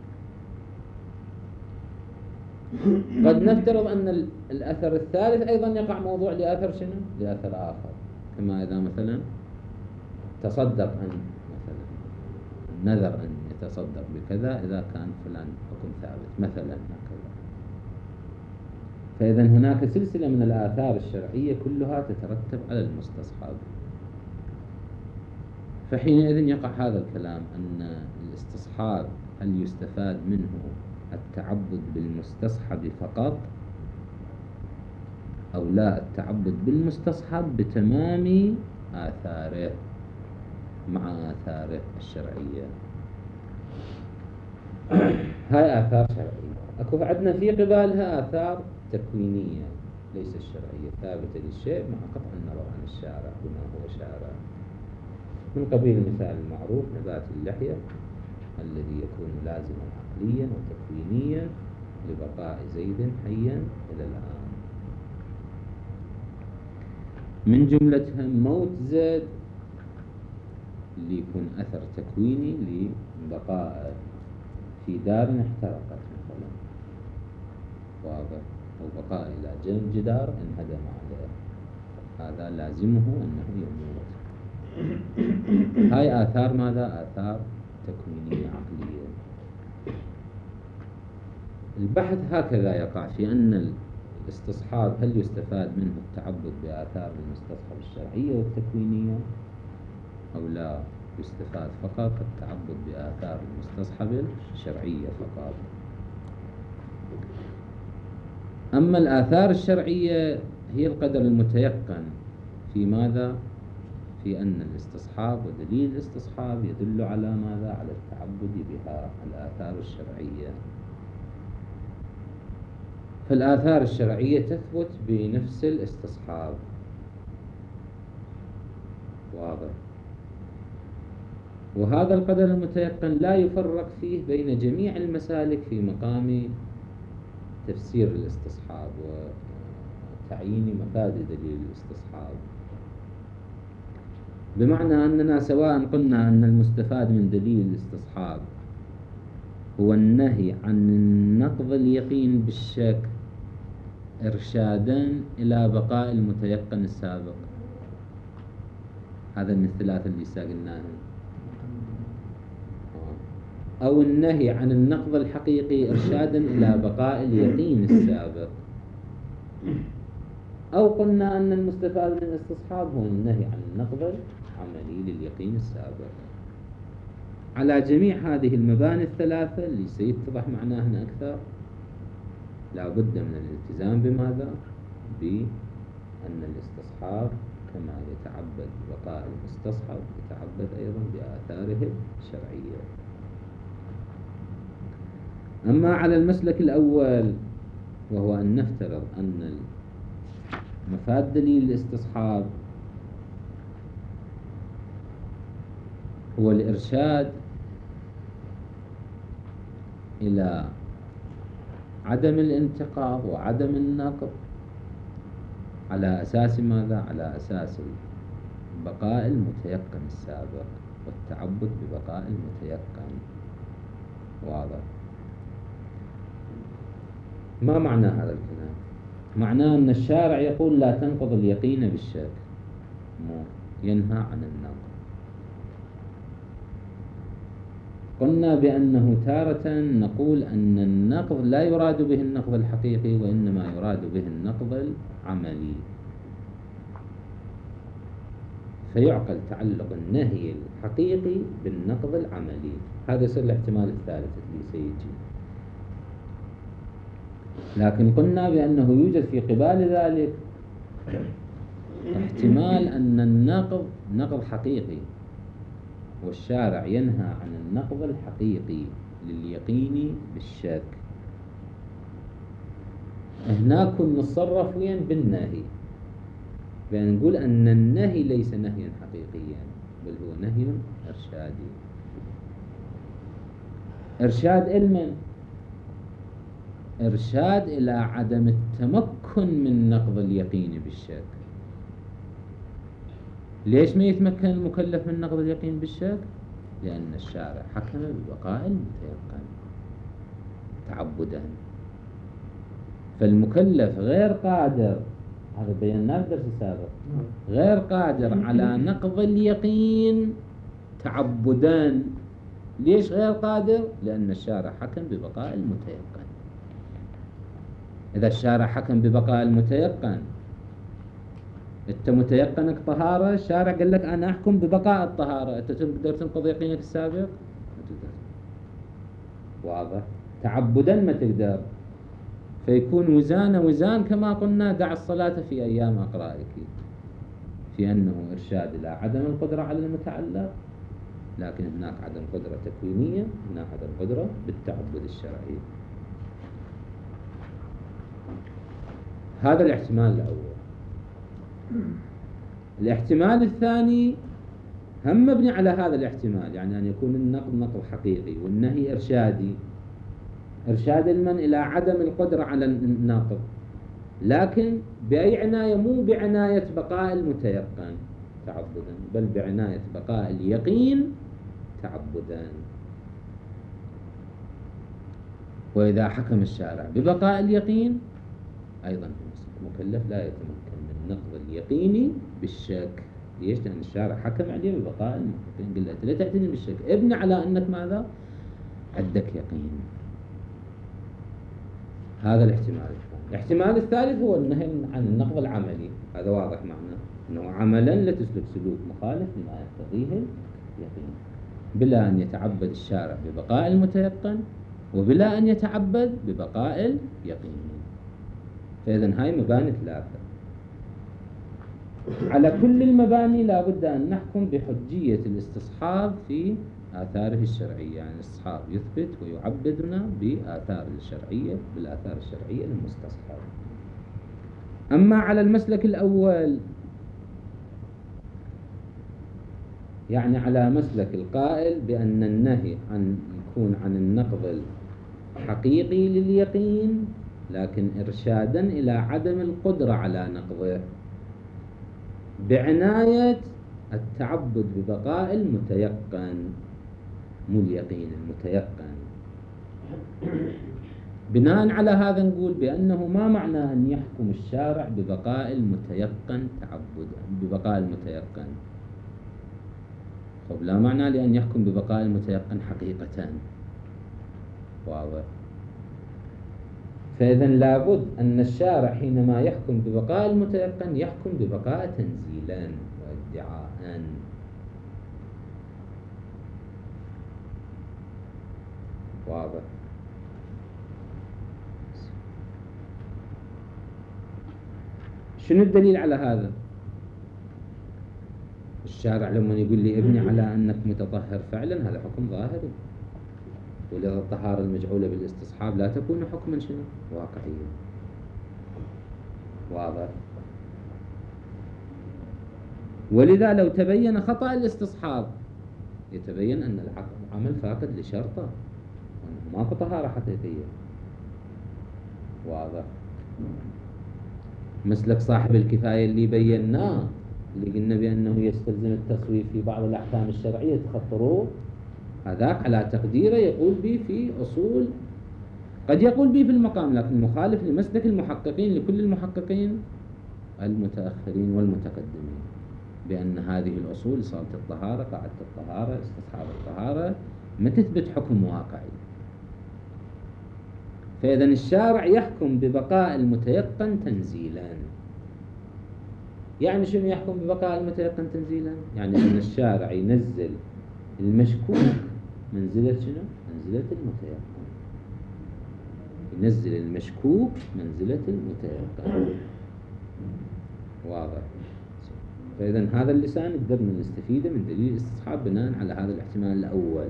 قد نفترض أن الأثر الثالث أيضا يقع موضوع لأثر شنو؟ لأثر آخر، كما إذا مثلا تصدق أن مثلا نذر أن يتصدق بكذا إذا كان فلان حكم ثابت مثلا هكذا. فإذا هناك سلسلة من الآثار الشرعية كلها تترتب على المستصحب. فحينئذ يقع هذا الكلام أن الاستصحاب هل يستفاد منه التعبد بالمستصحب فقط أو لا، التعبد بالمستصحب بتمام آثاره مع آثاره الشرعية. هاي آثار شرعية. أكو عندنا في قبالها آثار تكوينية ليس الشرعية، ثابتة للشيء مع قطع النظر عن الشارع بما هو شارع. من قبيل المثال المعروف نبات اللحية الذي يكون لازما عقليا وتكوينيا لبقاء زيد حيا إلى الآن. من جملتها موت زيد اللي يكون أثر تكويني لبقاء في دار احترقت مثلا، واضح، أو بقاء إلى جنب جدار انهدم عليه، هذا لازمه أنه يموت. هاي آثار ماذا؟ آثار تكوينية عقلية. البحث هكذا يقع في أن الاستصحاب هل يستفاد منه التعبد بآثار المستصحب الشرعية والتكوينية أو لا، يستفاد فقط التعبد بآثار المستصحب الشرعية فقط. أما الآثار الشرعية هي القدر المتيقن في ماذا؟ في أن الاستصحاب ودليل الاستصحاب يدل على ماذا؟ على التعبد بها، الآثار الشرعية. فالآثار الشرعية تثبت بنفس الاستصحاب، واضح. وهذا القدر المتيقن لا يفرق فيه بين جميع المسالك في مقام تفسير الاستصحاب وتعيين مفاد دليل الاستصحاب. بمعنى أننا سواء قلنا أن المستفاد من دليل الاستصحاب هو النهي عن نقض اليقين بالشك إرشادا إلى بقاء المتيقن السابق، هذا من الثلاثة اللي ساقلناهم، أو النهي عن النقض الحقيقي إرشادا إلى بقاء اليقين السابق، أو قلنا أن المستفاد من الاستصحاب هو النهي عن النقض العملي لليقين السابق. على جميع هذه المباني الثلاثة اللي سيتضح معناها هنا أكثر لا بد من الالتزام بماذا؟ بأن الاستصحاب كما يتعبد ببقاء المستصحب يتعبد أيضا بآثاره الشرعية. أما على المسلك الأول وهو أن نفترض أن مفاد دليل الاستصحاب هو الإرشاد إلى عدم الانتقاض وعدم النقض على أساس ماذا؟ على أساس بقاء المتيقن السابق والتعبد ببقاء المتيقن. واضح؟ ما معنى هذا الكلام؟ معناه أن الشارع يقول لا تنقض اليقين بالشك، ينهى عن النقض. قلنا بأنه تارة نقول أن النقض لا يراد به النقض الحقيقي وإنما يراد به النقض العملي، فيعقل تعلق النهي الحقيقي بالنقض العملي. هذا يصير الاحتمال الثالث اللي سيجي. لكن قلنا بأنه يوجد في قبال ذلك احتمال أن النقض نقض حقيقي والشارع ينهى عن النقض الحقيقي لليقين بالشك. هناك نتصرف وين بالنهي، بأن نقول أن النهي ليس نهيا حقيقيا بل هو نهي إرشادي. إرشاد إلمن؟ إرشاد إلى عدم التمكن من نقض اليقين بالشك. ليش ما يتمكن المكلف من نقض اليقين بالشك؟ لأن الشارع حكم ببقاء المتيقن تعبدا. فالمكلف غير قادر، هذا بيناه في الدرس السابق، غير قادر على نقض اليقين تعبدا. ليش غير قادر؟ لأن الشارع حكم ببقاء المتيقن. إذا الشارع حكم ببقاء المتيقن، أنت متيقنك طهارة، الشارع قال لك أنا أحكم ببقاء الطهارة، أنت تقدر تنقض يقينك السابق؟ ما تقدر. واضح؟ تعبدا ما تقدر. فيكون وزان كما قلنا دع الصلاة في أيام أقرائك، في أنه إرشاد إلى عدم القدرة على المتعلق، لكن هناك عدم قدرة تكوينية، هناك عدم قدرة بالتعبد الشرعي. هذا الاحتمال الأول. الاحتمال الثاني هم مبني على هذا الاحتمال، يعني أن يكون النقض نقض حقيقي والنهي إرشادي، إرشاد المن إلى عدم القدرة على الناقض، لكن بأي عناية؟ مو بعناية بقاء المتيقن تعبدا بل بعناية بقاء اليقين تعبدا. وإذا حكم الشارع ببقاء اليقين أيضا المكلف لا يتمكن من نقض اليقين بالشك. ليش؟ لأن الشارع حكم عليه ببقاء المتيقن. قل له لا تعتني بالشك، ابني على أنك ماذا؟ عندك يقين. هذا الاحتمال الثاني. الاحتمال الثالث هو النهي عن النقض العملي. هذا واضح معناه أنه عملا لا تسلك سلوك مخالف لما يقتضيه اليقين، بلا أن يتعبد الشارع ببقاء المتيقن وبلا أن يتعبد ببقاء اليقين. فإذن هاي مباني ثلاثة. على كل المباني لا بد أن نحكم بحجية الاستصحاب في آثاره الشرعية، يعني الاستصحاب يثبت ويعبدنا بآثار الشرعية بالآثار الشرعية المستصحب. أما على المسلك الأول، يعني على مسلك القائل بأن النهي يكون عن النقض الحقيقي لليقين لكن إرشادا إلى عدم القدرة على نقضه بعناية التعبد ببقاء المتيقن، مو اليقين، المتيقن. بناء على هذا نقول بأنه ما معنى أن يحكم الشارع ببقاء المتيقن تعبدا ببقاء المتيقن؟ طب لا معنى لأن يحكم ببقاء المتيقن حقيقة. واضح؟ فإذن لابد أن الشارع حينما يحكم ببقاء المتيقن يحكم ببقاء تنزيلا وادعاء. واضح. شنو الدليل على هذا؟ الشارع لما يقول لي ابني على أنك متطهر فعلا، هذا حكم ظاهري، ولذا الطهارة المجعولة بالاستصحاب لا تكون حكما شنو؟ واقعيا. واضح. ولذا لو تبين خطأ الاستصحاب يتبين أن العمل فاقد لشرطه، وأنه ماكو طهارة حقيقية. واضح. مسلك صاحب الكفاية اللي بيناه، اللي قلنا بأنه يستلزم التصويب في بعض الأحكام الشرعية تخطروه، هذاك على تقديره يقول به في أصول، قد يقول به في المقام، لكن مخالف لمسلك المحققين، لكل المحققين المتأخرين والمتقدمين، بأن هذه الأصول، صالة الطهارة، قاعدة الطهارة، استصحاب الطهارة، ما تثبت حكم واقعي. فإذا الشارع يحكم ببقاء المتيقن تنزيلا. يعني شنو يحكم ببقاء المتيقن تنزيلا؟ يعني أن الشارع ينزل المشكوك منزلة شنو؟ منزلة المتيقن. ينزل المشكوك منزلة المتيقن. واضح. فإذا هذا اللسان قدرنا نستفيده من دليل الاستصحاب بناء على هذا الاحتمال الأول،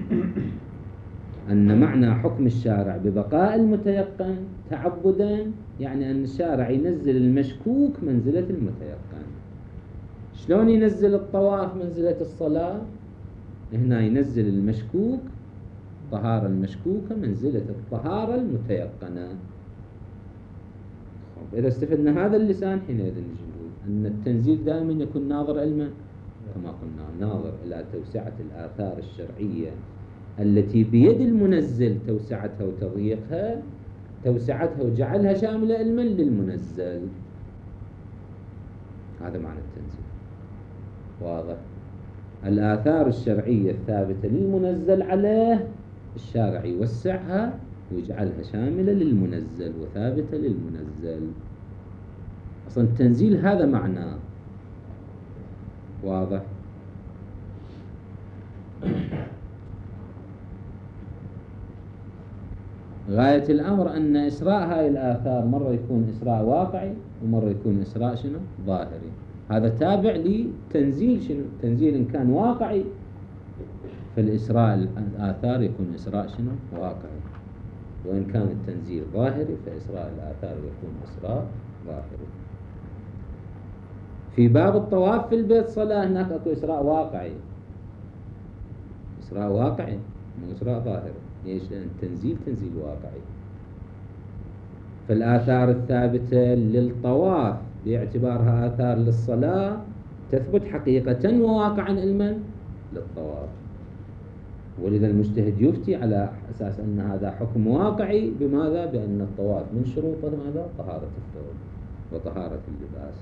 أن معنى حكم الشارع ببقاء المتيقن تعبدا، يعني أن الشارع ينزل المشكوك منزلة المتيقن. شلون ينزل الطواف منزلة الصلاة؟ هنا ينزل المشكوك، طهارة المشكوكة منزلة الطهارة المتيقنة. إذا استفدنا هذا اللسان حينئذ نجي نقول أن التنزيل دائما يكون ناظر علما، كما قلنا ناظر إلى توسعة الآثار الشرعية التي بيد المنزل توسعتها وتضييقها، توسعتها وجعلها شاملة علما للمنزل. هذا معنى التنزيل. واضح. الآثار الشرعية الثابتة للمنزل عليه الشارع يوسعها ويجعلها شاملة للمنزل وثابتة للمنزل. أصلا التنزيل هذا معناه. واضح. غاية الأمر أن إسراء هاي الآثار مرة يكون إسراء واقعي ومرة يكون إسراء شنو؟ ظاهري. هذا تابع لتنزيل شنو؟ تنزيل إن كان واقعي فالإسراء الآثار يكون إسراء شنو؟ واقعي، وإن كان التنزيل ظاهري فإسراء الآثار يكون إسراء ظاهري. في باب الطواف في البيت صلاة هناك أكو إسراء واقعي، إسراء واقعي مو إسراء ظاهري. ليش؟ لأن التنزيل تنزيل واقعي. فالآثار الثابتة للطواف باعتبارها آثار للصلاة تثبت حقيقة وواقعا علما للطواف، ولذا المجتهد يفتي على أساس أن هذا حكم واقعي. بماذا؟ بأن الطواف من شروطه ماذا؟ طهارة الثوب وطهارة اللباس.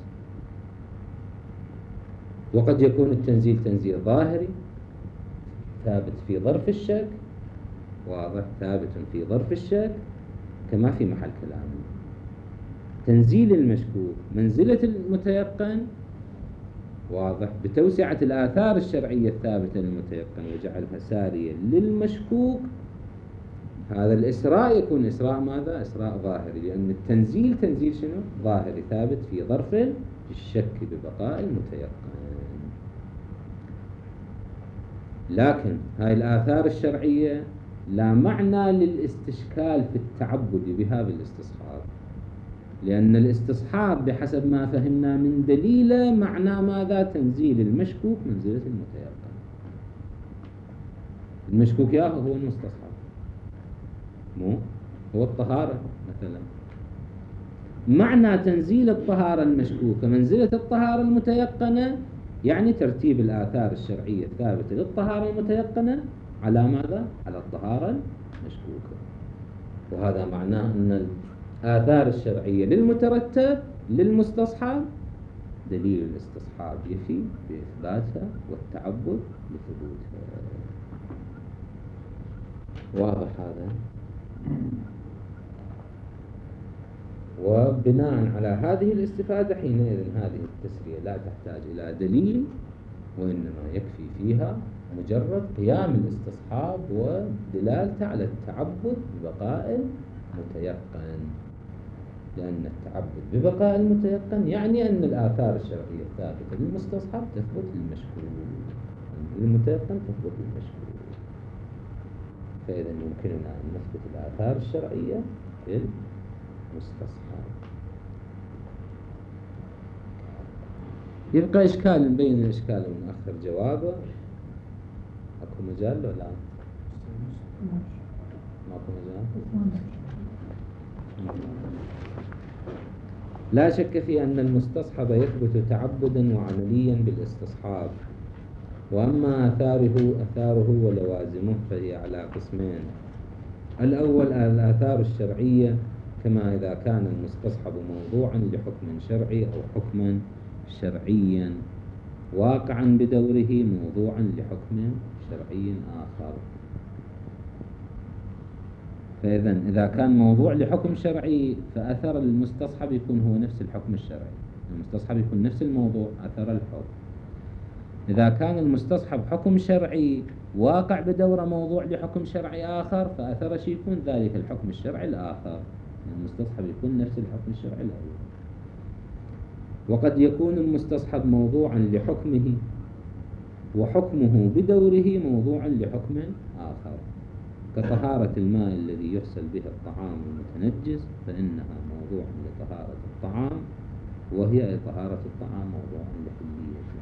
وقد يكون التنزيل تنزيل ظاهري ثابت في ظرف الشك. واضح. ثابت في ظرف الشك كما في محل كلامه. تنزيل المشكوك منزلة المتيقن. واضح. بتوسعة الآثار الشرعية الثابتة للمتيقن وجعلها سارية للمشكوك. هذا الإسراء يكون إسراء ماذا؟ إسراء ظاهري، لأن التنزيل تنزيل شنو؟ ظاهري ثابت في ظرف الشك ببقاء المتيقن. لكن هاي الآثار الشرعية لا معنى للاستشكال في التعبد بها بالاستصحاب، لأن الاستصحاب بحسب ما فهمنا من دليله معنى ماذا؟ تنزيل المشكوك منزلة المتيقن. المشكوك ياهو هو المستصحب، مو هو الطهارة مثلا. معنى تنزيل الطهارة المشكوكة منزلة الطهارة المتيقنة يعني ترتيب الآثار الشرعية الثابتة للطهارة المتيقنة على ماذا؟ على الطهارة المشكوكة. وهذا معناه أن الآثار الشرعية للمترتب للمستصحب دليل الاستصحاب يفي بإثباتها والتعبد بثبوتها. واضح هذا؟ وبناء على هذه الاستفادة حينئذ هذه التسرية لا تحتاج إلى دليل، وإنما يكفي فيها مجرد قيام الاستصحاب ودلالته على التعبد ببقاء المتيقن، لأن التعبد ببقاء المتيقن يعني أن الآثار الشرعية الثابتة للمستصحب تثبت للمشهور، المتيقن تثبت للمشهور. فإذا يمكننا أن نثبت الآثار الشرعية للمستصحب. يبقى إشكال نبين الإشكال ونأخر جوابه. أكو مجال ولا لا؟ ماكو مجال؟ لا شك في أن المستصحب يثبت تعبدا وعمليا بالاستصحاب، وأما أثاره ولوازمه فهي على قسمين. الأول الآثار الشرعية، كما إذا كان المستصحب موضوعا لحكم شرعي أو حكما شرعيا واقعا بدوره موضوعا لحكم شرعي آخر. فإذا إذا كان موضوع لحكم شرعي فأثر المستصحب يكون هو نفس الحكم الشرعي، المستصحب يكون نفس الموضوع أثر الحكم. إذا كان المستصحب حكم شرعي واقع بدوره موضوع لحكم شرعي آخر فأثر شيء يكون ذلك الحكم الشرعي الآخر، المستصحب يكون نفس الحكم الشرعي الأول. وقد يكون المستصحب موضوعا لحكمه وحكمه بدوره موضوعا لحكم آخر، كطهارة الماء الذي يغسل به الطعام المتنجس فإنها موضوع لطهارة الطعام، وهي طهارة الطعام موضوع لحليته،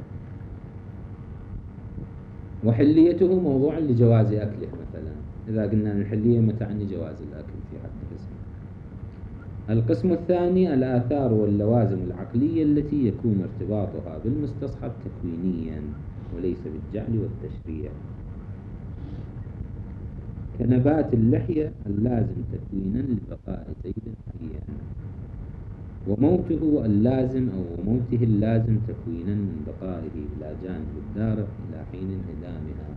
وحليته موضوع لجواز أكله. مثلا إذا قلنا الحلية ما تعني جواز الأكل في حد الاسم. القسم الثاني الآثار واللوازم العقلية التي يكون ارتباطها بالمستصحب تكوينيا وليس بالجعل والتشريع، كنبات اللحية اللازم تكوينا لبقاء زيد حيا، وموته اللازم أو موته اللازم تكوينا من بقائه إلى جانب الدار إلى حين انهدامها،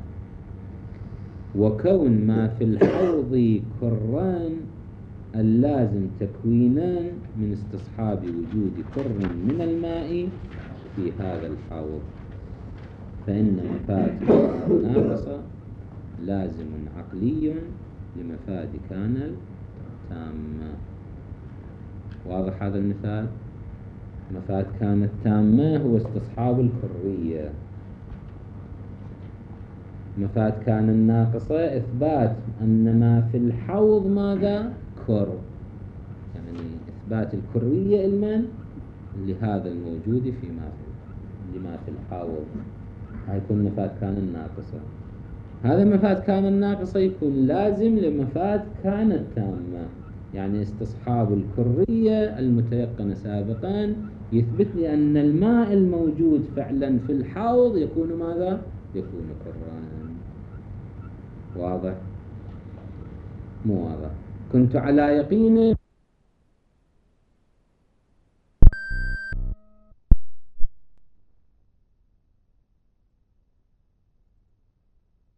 وكون ما في الحوض كران اللازم تكوينا من استصحاب وجود كر من الماء في هذا الحوض، فإن مفاد ناقصة لازم عقلي لمفاد كان التامة. واضح هذا المثال؟ مفاد كان التامة هو استصحاب الكرية، مفاد كان الناقصة إثبات أن ما في الحوض ماذا؟ كر، يعني إثبات الكرية لمن؟ لهذا الموجود لما في الحوض، هيكون مفاد كان الناقصة. هذا مفاد كان الناقصة يكون لازم لمفاد كان التامة، يعني استصحاب الكرية المتيقنة سابقا يثبت لي أن الماء الموجود فعلا في الحوض يكون ماذا؟ يكون كران. واضح؟ مو واضح؟ كنت على يقين